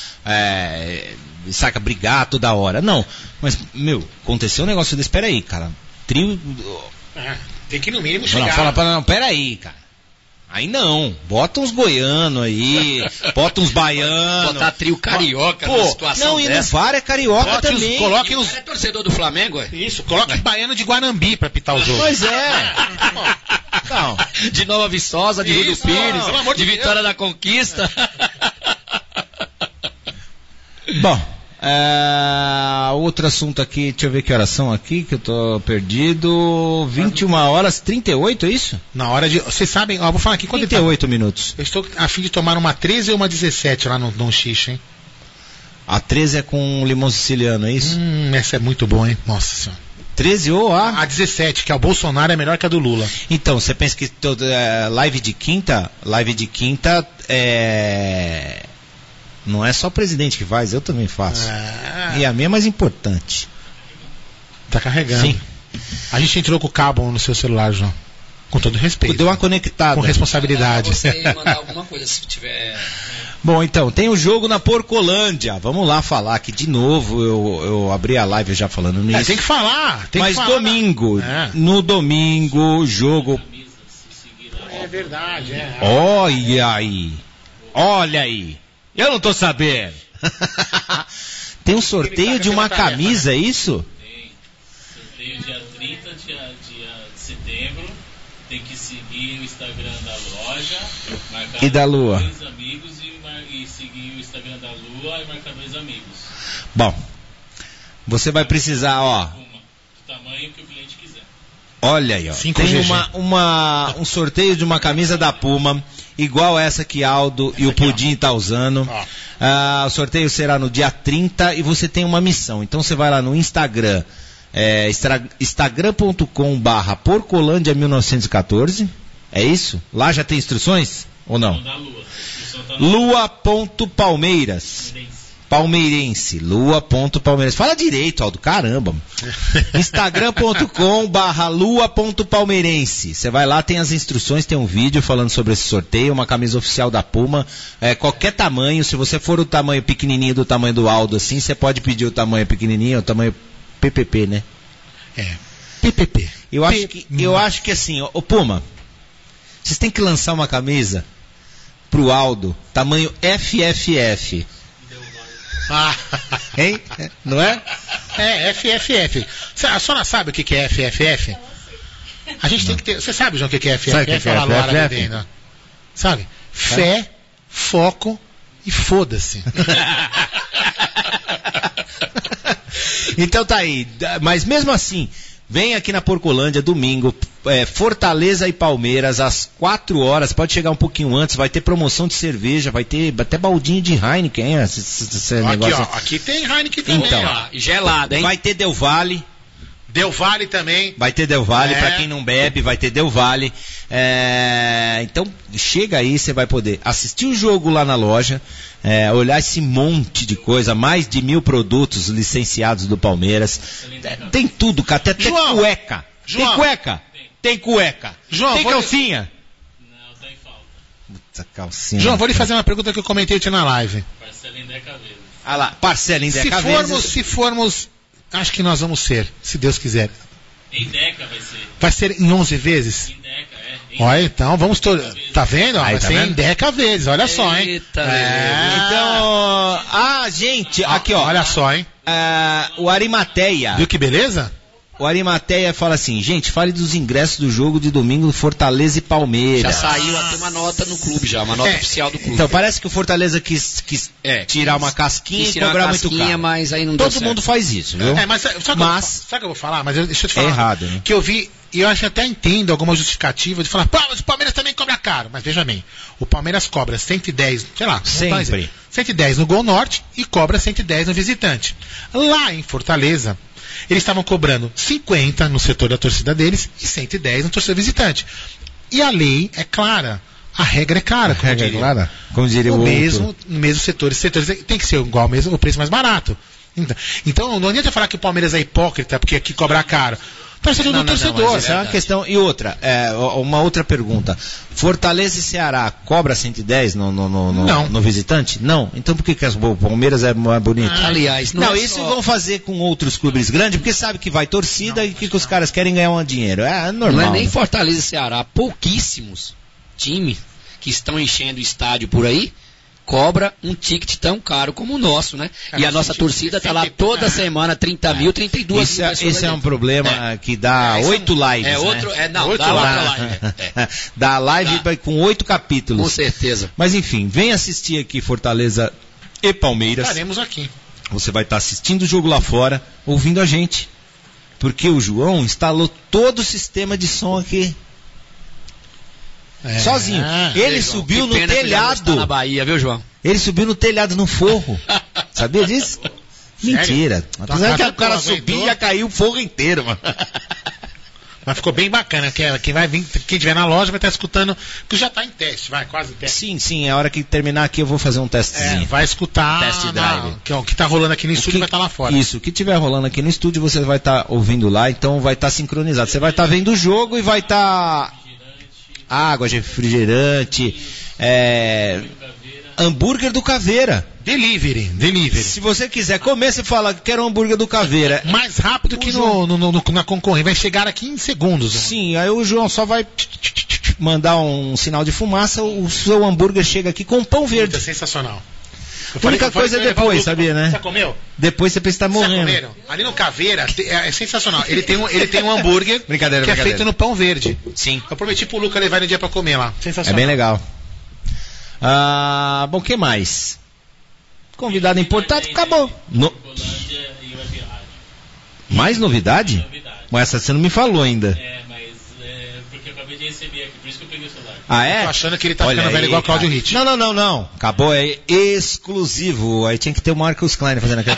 Speaker 1: brigar toda hora. Não. Mas, aconteceu um negócio desse. Espera aí, cara. Trio...
Speaker 2: tem que no mínimo chegar.
Speaker 1: Pera aí, cara. Aí não. Bota uns goianos aí, bota uns baianos.
Speaker 3: Botar trio carioca na situação dessa.
Speaker 1: Não, e no VAR é carioca também.
Speaker 2: Coloquem os...
Speaker 3: é torcedor do Flamengo,
Speaker 2: Isso, coloquem baiano de Guanambi pra pitar o jogo.
Speaker 1: Pois é.
Speaker 3: Não. De Nova Viçosa, de Rio do Pires, de Vitória da Conquista.
Speaker 1: Bom, outro assunto aqui, deixa eu ver que horas são aqui, que eu tô perdido. 21h38, é isso?
Speaker 2: Na hora de... Vocês sabem, vou falar aqui...
Speaker 1: 38 minutos.
Speaker 2: Eu estou a fim de tomar uma 13 ou uma 17 lá no xixi, hein?
Speaker 1: A 13 é com limão siciliano, é isso?
Speaker 2: Essa é muito boa, hein? Nossa senhora.
Speaker 1: 13 ou a
Speaker 2: 17, que é o Bolsonaro, é melhor que a do Lula.
Speaker 1: Então, você pensa que live de quinta não é só o presidente que faz, eu também faço. E a minha é mais importante.
Speaker 2: Tá carregando.
Speaker 1: Sim.
Speaker 2: A gente entrou com o cabo no seu celular, João. Com todo respeito.
Speaker 1: Deu uma conectada.
Speaker 2: Com responsabilidade.
Speaker 3: Você mandar alguma coisa se tiver...
Speaker 1: Bom, então, tem o jogo na Porcolândia. Vamos lá falar aqui de novo. Eu abri a live já falando nisso.
Speaker 2: Tem que falar.
Speaker 1: Mas domingo, no domingo, jogo...
Speaker 2: É verdade,
Speaker 1: Olha aí. Eu não tô sabendo. Tem um sorteio de uma camisa, é isso?
Speaker 4: Tem. Sorteio dia 30 de setembro. Tem que seguir o Instagram da loja.
Speaker 1: E da Lua.
Speaker 4: 2 amigos e seguir o Instagram da Lua e marcar 2 amigos.
Speaker 1: Bom, você vai precisar,
Speaker 4: tamanho que o cliente quiser.
Speaker 1: Olha aí, ó. Tem um sorteio de uma camisa da Puma, igual essa que Aldo essa e o Pudim tá usando. O sorteio será no dia 30 e você tem uma missão. Então você vai lá no Instagram, instagram.com/porcolândia1914. É isso? Lá já tem instruções? Ou não?
Speaker 4: Da Lua.
Speaker 1: Lua.palmeiras. Palmeirense, lua.palmeirense. Fala direito, Aldo, caramba. Instagram.com/lua.palmeirense. Você vai lá, tem as instruções, tem um vídeo falando sobre esse sorteio, uma camisa oficial da Puma, qualquer tamanho. Se você for o tamanho pequenininho do tamanho do Aldo, assim, você pode pedir o tamanho pequenininho, o tamanho PPP, né?
Speaker 2: PPP.
Speaker 1: Eu acho que assim, ô Puma, vocês têm que lançar uma camisa pro Aldo, tamanho FFF. Hein? Não é?
Speaker 2: FFF. A senhora sabe o que é FFF? A gente tem que ter. Você sabe, João, o que é FFF?
Speaker 1: Sabe o que é FFF?
Speaker 2: Sabe? Fé, foco e foda-se.
Speaker 1: Então tá aí. Mas mesmo assim, vem aqui na Porcolândia, domingo, Fortaleza e Palmeiras, às 4 horas, pode chegar um pouquinho antes, vai ter promoção de cerveja, vai ter até baldinho de Heineken, esse negócio.
Speaker 2: Ó, aqui tem Heineken também,
Speaker 1: então,
Speaker 2: ó.
Speaker 3: Gelada, hein?
Speaker 1: Vai ter Del Valle.
Speaker 2: Del Valle também.
Speaker 1: Vai ter Del Valle, pra quem não bebe, vai ter Del Valle. Então, chega aí, você vai poder assistir o jogo lá na loja, olhar esse monte de coisa, mais de 1.000 produtos licenciados do Palmeiras. Tem tudo, até cueca.
Speaker 2: João,
Speaker 1: tem cueca? Tem cueca.
Speaker 2: João,
Speaker 1: tem calcinha?
Speaker 4: Não, tá em falta.
Speaker 1: Puta calcinha.
Speaker 2: João, vou lhe fazer uma pergunta que eu comentei aqui na live.
Speaker 4: Parcela em 10 vezes.
Speaker 1: Ah lá, parcela em 10 vezes.
Speaker 2: Se formos, acho que nós vamos ser, se Deus quiser.
Speaker 4: Em Deca vai ser.
Speaker 2: Vai ser em 11 vezes?
Speaker 4: Em Deca,
Speaker 2: Olha, então vamos tá vendo?
Speaker 1: Aí,
Speaker 2: vai ser em 10 vezes, olha só, hein?
Speaker 3: Eita,
Speaker 1: Então, gente, aqui ó.
Speaker 2: Olha só, hein?
Speaker 1: O Arimateia.
Speaker 2: Viu que beleza?
Speaker 1: O Arimateia fala assim, gente, fale dos ingressos do jogo de domingo Fortaleza e Palmeiras.
Speaker 3: Já saiu até uma nota no clube já, uma nota oficial do clube.
Speaker 1: Então parece que o Fortaleza quis tirar uma casquinha e cobrar muito caro.
Speaker 3: Mas aí não
Speaker 1: Todo mundo faz isso, viu?
Speaker 2: Mas sabe o que eu vou falar? Mas deixa eu te falar.
Speaker 1: É errado, né?
Speaker 2: Que eu vi, e eu acho que até entendo alguma justificativa de falar, pô, mas o Palmeiras também cobra caro. Mas veja bem, o Palmeiras cobra 110, sei lá,
Speaker 1: sempre
Speaker 2: 110 no Gol Norte e cobra 110 no visitante. Lá em Fortaleza, eles estavam cobrando 50 no setor da torcida deles e 110 no torcida visitante. E a lei é clara. A regra é clara, como diria.
Speaker 1: Clara? Como diria
Speaker 2: no mesmo setor tem que ser igual mesmo, o preço mais barato. Então não adianta falar que o Palmeiras é hipócrita porque aqui cobra caro. Torcedor do torcedor.
Speaker 1: Essa é uma questão. E outra, uma outra pergunta. Fortaleza e Ceará cobra 110 no visitante? Não. Então por que o Palmeiras é mais bonito?
Speaker 3: Aliás,
Speaker 1: isso vão fazer com outros clubes grandes, porque sabe que vai torcida e que os caras querem ganhar um dinheiro. É normal.
Speaker 3: Não é nem Fortaleza e Ceará. Pouquíssimos times que estão enchendo o estádio por aí cobra um ticket tão caro como o nosso, né? E a nossa torcida está lá toda semana, 30 mil, 32 mil pessoas.
Speaker 1: Esse é um problema que dá 8 lives,
Speaker 3: dá outra live.
Speaker 1: Dá live com 8 capítulos.
Speaker 3: Com certeza.
Speaker 1: Mas enfim, vem assistir aqui Fortaleza e Palmeiras.
Speaker 2: Estaremos aqui.
Speaker 1: Você vai estar assistindo o jogo lá fora, ouvindo a gente. Porque o João instalou todo o sistema de som aqui. Sozinho. Ele subiu no telhado.
Speaker 3: Na Bahia, viu, João?
Speaker 1: Ele subiu no telhado no forro. Sabia disso? Mentira. Apesar que o cara subiu e já caiu o forro inteiro, mano.
Speaker 2: Mas ficou bem bacana. Quem vai vir, quem estiver na loja vai estar escutando, que já está em teste, quase em teste.
Speaker 1: Sim, a hora que terminar aqui eu vou fazer um testezinho.
Speaker 2: Vai escutar.
Speaker 1: Test drive.
Speaker 2: O que está rolando aqui no estúdio vai estar lá fora.
Speaker 1: Isso, o que estiver rolando aqui no estúdio você vai estar ouvindo lá, então vai estar sincronizado. Você vai estar vendo o jogo e vai estar água, refrigerante, hambúrguer do Caveira.
Speaker 2: Delivery.
Speaker 1: Se você quiser comer, você fala que quero um hambúrguer do Caveira.
Speaker 2: Mais rápido que na concorrência. Vai chegar aqui em segundos.
Speaker 1: Sim, aí o João só vai mandar um sinal de fumaça, o seu hambúrguer chega aqui com pão verde.
Speaker 2: É sensacional.
Speaker 1: A única coisa é depois, sabia, né?
Speaker 2: Você comeu?
Speaker 1: Depois você precisa estar morrendo.
Speaker 2: Comeram? Ali no Caveira é sensacional. Ele tem um hambúrguer
Speaker 1: brincadeira.
Speaker 2: É feito no pão verde.
Speaker 1: Sim.
Speaker 2: Eu prometi pro Luca levar no dia pra comer lá. Sensacional.
Speaker 1: É bem legal. Bom, o que mais? Convidado importado, acabou. Mais novidade? Mas essa você não me falou ainda.
Speaker 4: Porque eu acabei de receber aqui, por isso que eu peguei o celular.
Speaker 1: Ah, é?
Speaker 2: Tô achando que ele tá ficando velho igual o Claudio Hit.
Speaker 1: Não. Acabou, é exclusivo. Aí tinha que ter o Marcos Klein fazendo aquele...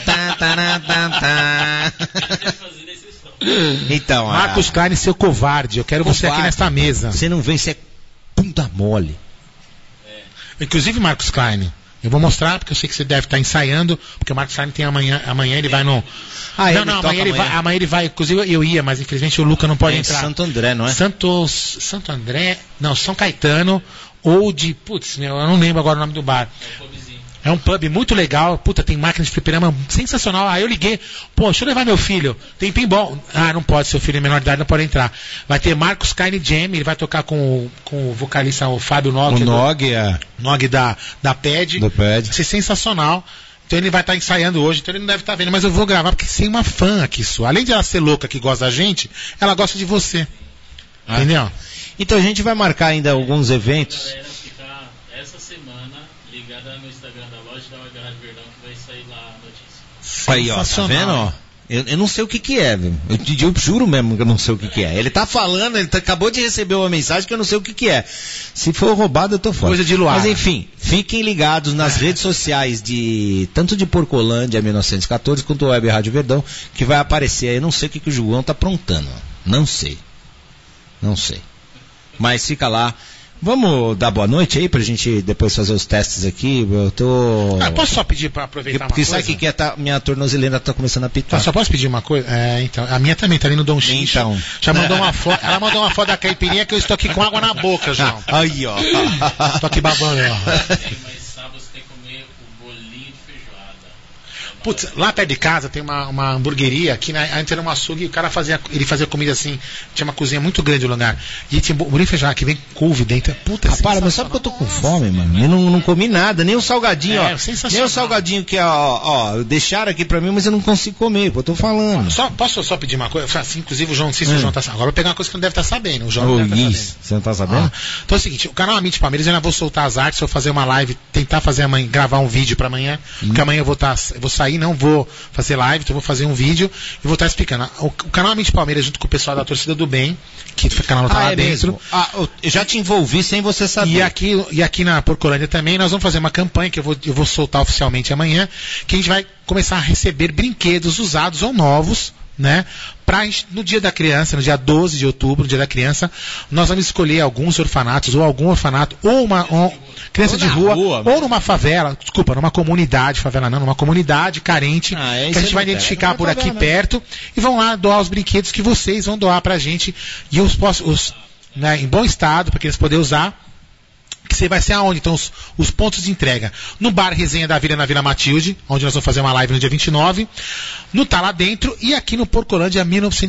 Speaker 1: Então,
Speaker 2: Marcos Klein, seu covarde. Eu quero você aqui nesta mesa.
Speaker 1: Você não vem, você é bunda mole.
Speaker 2: Inclusive, Marcos Klein, eu vou mostrar, porque eu sei que você deve estar ensaiando, porque o Marcos Klein tem amanhã ele vai no... amanhã ele vai, inclusive eu ia, mas infelizmente o Luca não pode entrar.
Speaker 1: Santo André, não é?
Speaker 2: Santo André, não, São Caetano, ou de, eu não lembro agora o nome do bar. É um pub muito legal, tem máquina de fliperama sensacional. Aí eu liguei, deixa eu levar meu filho, tem pinball. Ah, não pode, seu filho é menor de idade, não pode entrar. Vai ter Marcos Klein Jam, ele vai tocar com o vocalista, o Fábio Nog.
Speaker 1: O Nog,
Speaker 2: Nog da PED.
Speaker 1: Do PED.
Speaker 2: Vai ser sensacional. Então ele vai estar ensaiando hoje, então ele não deve estar vendo, mas eu vou gravar porque tem uma fã aqui sua. Além de ela ser louca que gosta da gente, ela gosta de você. Entendeu?
Speaker 1: Então a gente vai marcar ainda alguns eventos.
Speaker 4: Galera ficar essa semana ligada no Instagram da loja da Web Rádio Verdão que vai sair lá a notícia.
Speaker 1: Aí, ó, tá vendo, ó? Eu não sei o que é, velho. Eu juro mesmo que eu não sei o que é. Ele tá falando, acabou de receber uma mensagem que eu não sei o que é. Se for roubado, eu tô fora.
Speaker 2: Coisa de luar.
Speaker 1: Mas enfim, fiquem ligados nas redes sociais tanto de Porcolândia 1914 quanto Web Rádio Verdão, que vai aparecer aí. Eu não sei o que o João tá aprontando. Não sei. Mas fica lá. Vamos dar boa noite aí pra gente depois fazer os testes aqui. Eu tô...
Speaker 2: posso só pedir pra aproveitar
Speaker 1: porque
Speaker 2: uma coisa?
Speaker 1: sabe o que é? Minha tornozeleira tá começando a pitar.
Speaker 2: Só posso pedir uma coisa? Então, a minha também tá ali no Dom Xixi.
Speaker 1: Então.
Speaker 2: Já mandou uma foto. Ela mandou uma foto da caipirinha que eu estou aqui com água na boca, João.
Speaker 1: Aí, ó.
Speaker 2: Tô aqui babando, ó.
Speaker 4: Mas sábado você tem que comer o bolinho de feijoada.
Speaker 2: Putz, lá perto de casa tem uma hamburgueria, aqui antes era um açougue, e o cara fazia comida assim, tinha uma cozinha muito grande no lugar. E tinha bolinho de feijoada, que vem couve dentro. Puta,
Speaker 1: mas sabe que eu tô com fome, mano? Eu não comi nada, nem o salgadinho, ó. Nem o salgadinho que, deixaram aqui pra mim, mas eu não consigo comer, pô, eu tô falando.
Speaker 2: Posso só pedir uma coisa? Assim, inclusive o João, não sei se o João tá sabendo. Agora eu vou pegar uma coisa que não deve estar sabendo. O João não deve estar sabendo.
Speaker 1: Você não tá sabendo?
Speaker 2: Então é o seguinte, o canal Amit Palmeiras, eu ainda vou soltar as artes, vou fazer uma live, tentar fazer amanhã, gravar um vídeo pra amanhã, porque amanhã eu vou sair, não vou fazer live, então eu vou fazer um vídeo e vou estar explicando. O canal Amit Palmeiras, junto com o pessoal da Torcida do Bem, que o canal tá lá dentro.
Speaker 1: Eu já te envolvi sem você saber.
Speaker 2: E aqui na Porcolândia também, nós vamos fazer uma campanha que eu vou soltar oficialmente amanhã, que a gente vai começar a receber brinquedos usados ou novos, né? No dia da criança, no dia 12 de outubro, no dia da criança, nós vamos escolher alguns orfanatos, ou algum orfanato, ou uma criança de rua, ou numa favela, numa comunidade, favela não, numa comunidade carente, que a gente vai identificar por aqui perto, e vão lá doar os brinquedos que vocês vão doar pra gente, e né, em bom estado, para que eles poderem usar. Que você vai ser aonde? Então, os pontos de entrega. No Bar Resenha da Vila, na Vila Matilde, onde nós vamos fazer uma live no dia 29. No Tá Lá Dentro e aqui no Porcolândia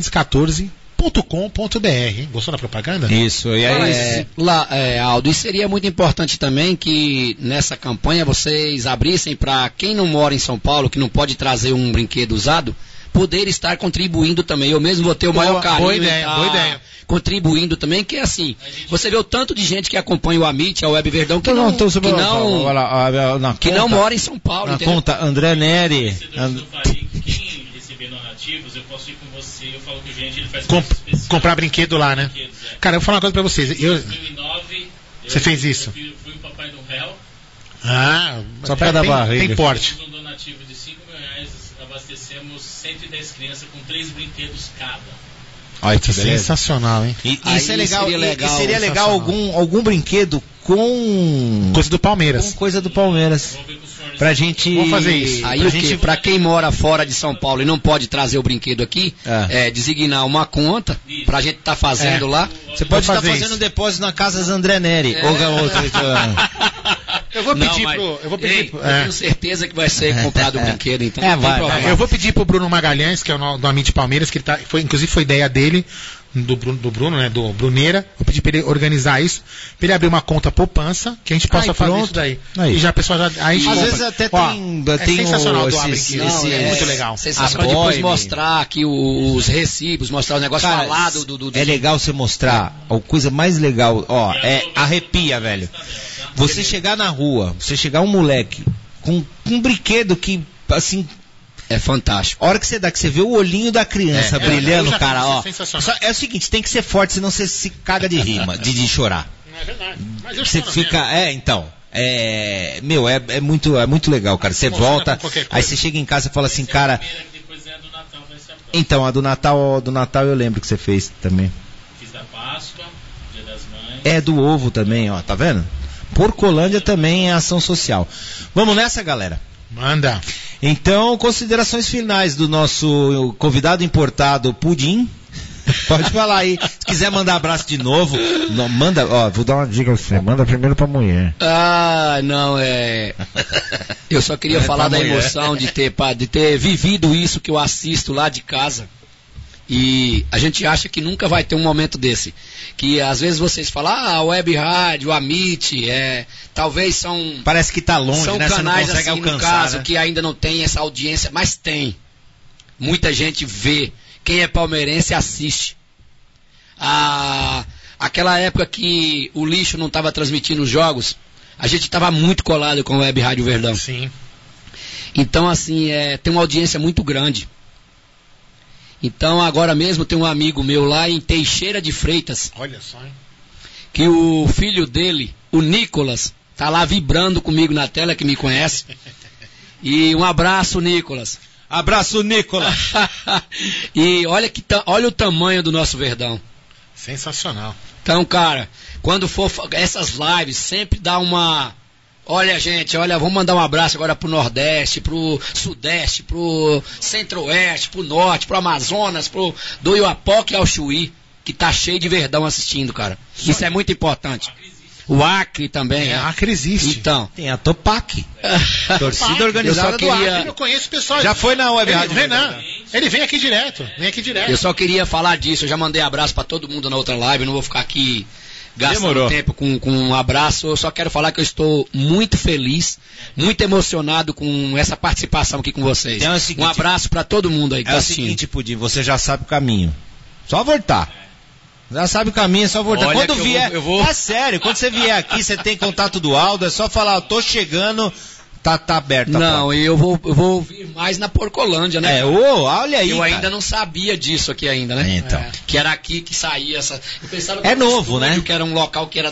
Speaker 2: 1914.com.br. Gostou da propaganda?
Speaker 1: Isso. E aí,
Speaker 3: Aldo, e seria muito importante também que nessa campanha vocês abrissem para quem não mora em São Paulo, que não pode trazer um brinquedo usado, poder estar contribuindo também. Eu mesmo vou ter o maior carinho.
Speaker 2: Boa ideia.
Speaker 3: Contribuindo também, que é assim, você vê o tanto de gente que acompanha o Amit, a Web Verdão, que não mora em São Paulo.
Speaker 1: Na conta, André Neri.
Speaker 4: Quem receber donativos, eu posso ir com você, eu falo que o gente ele faz
Speaker 2: comprar brinquedo lá, né? Cara, eu vou falar uma coisa pra vocês.
Speaker 4: Em 2009,
Speaker 2: você fez isso?
Speaker 4: Fui o papai do réu.
Speaker 1: Só pé da barriga.
Speaker 2: Tem porte.
Speaker 4: Um donativo de R$5.000, abastecemos 110 crianças com 3 brinquedos cada.
Speaker 1: Olha que
Speaker 2: sensacional, hein?
Speaker 1: E seria legal algum brinquedo com
Speaker 2: coisa do Palmeiras.
Speaker 1: Com coisa do Palmeiras. Pra gente.
Speaker 2: Vamos fazer isso.
Speaker 3: Aí pra quem mora fora de São Paulo e não pode trazer o brinquedo aqui, designar uma conta pra gente estar fazendo lá.
Speaker 1: Você pode estar fazendo um depósito na casa do André Neri.
Speaker 2: Eu vou pedir
Speaker 3: eu tenho certeza que vai ser comprado o brinquedo, então.
Speaker 2: Eu vou pedir pro Bruno Magalhães, que é o do Amit Palmeiras, que inclusive foi ideia dele, do Bruno, né, do Bruneira. Vou pedir pra ele organizar isso, pra ele abrir uma conta poupança, que a gente possa fazer isso daí. E já a pessoa já. Às
Speaker 1: vezes até tem
Speaker 2: sensacional doar brinquedo. É muito legal.
Speaker 3: Sensacional. Depois mostrar aqui os recibos, mostrar os negócios falados do.
Speaker 1: É legal você mostrar a coisa mais legal, arrepia, velho. Você chegar na rua, você chegar um moleque com um brinquedo que, assim,
Speaker 3: É fantástico.
Speaker 1: A hora que você vê o olhinho da criança brilhando, cara, ó. É o seguinte, tem que ser forte, senão você se caga de rima, de chorar.
Speaker 2: Não é verdade. Mas eu
Speaker 1: você fica, então. É muito legal, cara. Você volta, aí você chega em casa e fala assim, cara. Então, a do Natal eu lembro que você fez também.
Speaker 4: Fiz da Páscoa, Dia das Mães.
Speaker 1: É do ovo também, ó, tá vendo? Porcolândia também é ação social. Vamos nessa, galera?
Speaker 2: Manda.
Speaker 1: Então, considerações finais do nosso convidado importado Pudim. Pode falar aí. Se quiser mandar abraço de novo, manda, ó, vou dar uma dica pra você. Manda primeiro pra mulher.
Speaker 3: Não, eu só queria falar da emoção de ter vivido isso que eu assisto lá de casa. E a gente acha que nunca vai ter um momento desse. Que às vezes vocês falam, a web rádio, a Meet, talvez são...
Speaker 1: Parece que tá longe,
Speaker 3: são
Speaker 1: né?
Speaker 3: canais,
Speaker 1: você não consegue
Speaker 3: assim,
Speaker 1: alcançar,
Speaker 3: no caso,
Speaker 1: né?
Speaker 3: que ainda não tem essa audiência, mas tem. Muita gente vê. Quem é palmeirense assiste. Aquela época que o lixo não estava transmitindo os jogos, a gente estava muito colado com a Web Rádio Verdão.
Speaker 2: Sim.
Speaker 3: Então, assim, tem uma audiência muito grande. Então, agora mesmo tem um amigo meu lá em Teixeira de Freitas.
Speaker 2: Olha só, hein?
Speaker 3: Que o filho dele, o Nicolas, tá lá vibrando comigo na tela, que me conhece. E um abraço, Nicolas.
Speaker 1: Abraço, Nicolas.
Speaker 3: E olha o tamanho do nosso Verdão.
Speaker 2: Sensacional.
Speaker 3: Então, cara, quando for essas lives, sempre dá uma... Olha, gente, vamos mandar um abraço agora pro Nordeste, pro Sudeste, pro Centro-Oeste, pro Norte, pro Amazonas, do Ioapoque ao Chuí, que tá cheio de Verdão assistindo, cara. Isso é muito importante. O Acre também.
Speaker 2: Acre existe.
Speaker 3: Então.
Speaker 1: Tem a Topac. Torcida organizada do Acre.
Speaker 2: Eu conheço pessoas.
Speaker 1: Já foi na Web Rádio.
Speaker 2: Ele vem aqui direto.
Speaker 3: Eu só queria falar disso. Eu já mandei abraço pra todo mundo na outra live. Eu não vou ficar aqui gastando tempo com um abraço. Eu só quero falar que eu estou muito feliz, muito emocionado com essa participação aqui com vocês.
Speaker 1: Então é o seguinte,
Speaker 3: um abraço pra todo mundo aí que tá assistindo.
Speaker 1: É o seguinte, Pudim, você já sabe o caminho. Só voltar. Já sabe o caminho, é só voltar.
Speaker 3: Olha,
Speaker 1: quando vier, é sério, quando você vier aqui, você tem contato do Aldo, é só falar, tô chegando, tá aberto.
Speaker 3: Não, e eu vou vir mais na Porcolândia, né?
Speaker 1: Olha aí.
Speaker 3: Eu ainda não sabia disso aqui ainda, né?
Speaker 1: Então.
Speaker 3: Que era aqui que saía essa. Eu pensava que
Speaker 1: é novo, né?
Speaker 3: Que era um local que era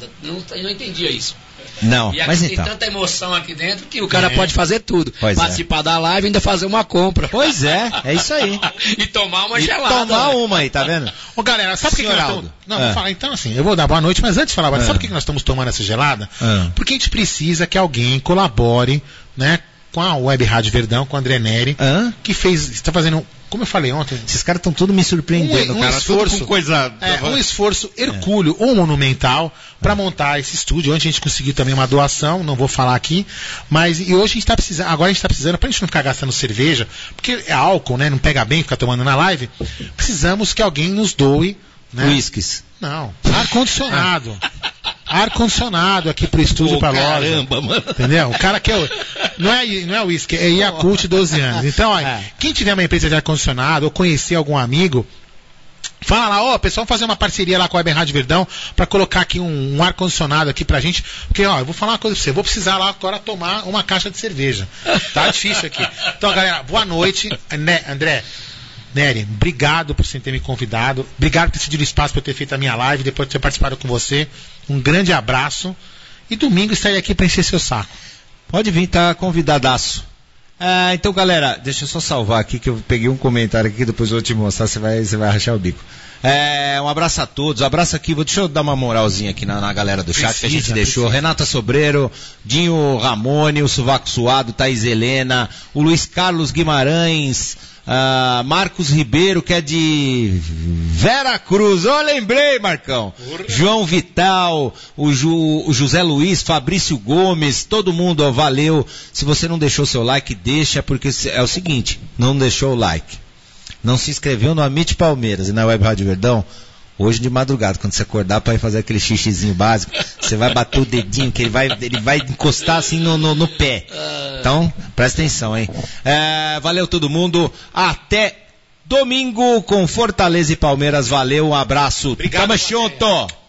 Speaker 3: eu não entendia isso.
Speaker 1: Não,
Speaker 3: e aqui
Speaker 1: mas
Speaker 3: tem
Speaker 1: então.
Speaker 3: tanta emoção aqui dentro que o cara pode fazer tudo. Participar da live e ainda fazer uma compra.
Speaker 1: Pois é isso aí.
Speaker 3: E tomar uma gelada.
Speaker 1: Tomar uma aí, tá vendo?
Speaker 2: Ô galera, sabe o que nós estamos... Não, vou falar, então assim, eu vou dar boa noite, mas antes de falar, sabe por que nós estamos tomando essa gelada? Porque a gente precisa que alguém colabore, né, com a Web Rádio Verdão, com o André Neri, que está fazendo, como eu falei ontem...
Speaker 1: Esses caras estão tudo me surpreendendo,
Speaker 2: um
Speaker 1: cara.
Speaker 2: Esforço,
Speaker 1: com coisa...
Speaker 2: um esforço hercúleo ou monumental para montar esse estúdio. Ontem a gente conseguiu também uma doação, não vou falar aqui, mas e hoje a gente está precisando, agora a gente está precisando, para a gente não ficar gastando cerveja, porque é álcool, né, não pega bem ficar tomando na live, precisamos que alguém nos doe, né?
Speaker 1: Whiskies.
Speaker 2: Não, ar-condicionado. Ar-condicionado aqui pro estúdio, pra loja.
Speaker 1: Caramba, mano.
Speaker 2: Entendeu? O cara quer. Não é whisky, é Yakult 12 anos. Então, olha, quem tiver uma empresa de ar-condicionado ou conhecer algum amigo, fala lá, pessoal, vamos fazer uma parceria lá com a Web Rádio Verdão pra colocar aqui um ar-condicionado aqui pra gente. Porque, eu vou falar uma coisa pra você, eu vou precisar lá agora tomar uma caixa de cerveja. Tá difícil aqui. Então, galera, boa noite. André. Nery, obrigado por você ter me convidado. Obrigado por ter cedido espaço para eu ter feito a minha live, depois de ter participado com você. Um grande abraço. E domingo estarei aqui para encher seu saco.
Speaker 1: Pode vir, tá convidadaço. Então, galera, deixa eu só salvar aqui que eu peguei um comentário aqui, depois eu vou te mostrar, você vai rachar o bico. Um abraço a todos, abraço aqui, deixa eu dar uma moralzinha aqui na galera do chat que a gente deixou. Renata Sobreiro, Dinho Ramone, o Sovaco Suado, Thaís Helena, o Luiz Carlos Guimarães, Marcos Ribeiro, que é de Vera Cruz, lembrei, Marcão. João Vital, o José Luiz, Fabrício Gomes, todo mundo, valeu. Se você não deixou seu like, deixa, porque é o seguinte, não deixou o like, não se inscreveu no Amit Palmeiras e na Web Rádio Verdão, hoje de madrugada, quando você acordar para ir fazer aquele xixizinho básico, você vai bater o dedinho, que ele vai encostar assim no pé. Então, presta atenção, hein? Valeu todo mundo. Até domingo com Fortaleza e Palmeiras. Valeu, um abraço.
Speaker 2: Obrigado.
Speaker 1: Tamo junto.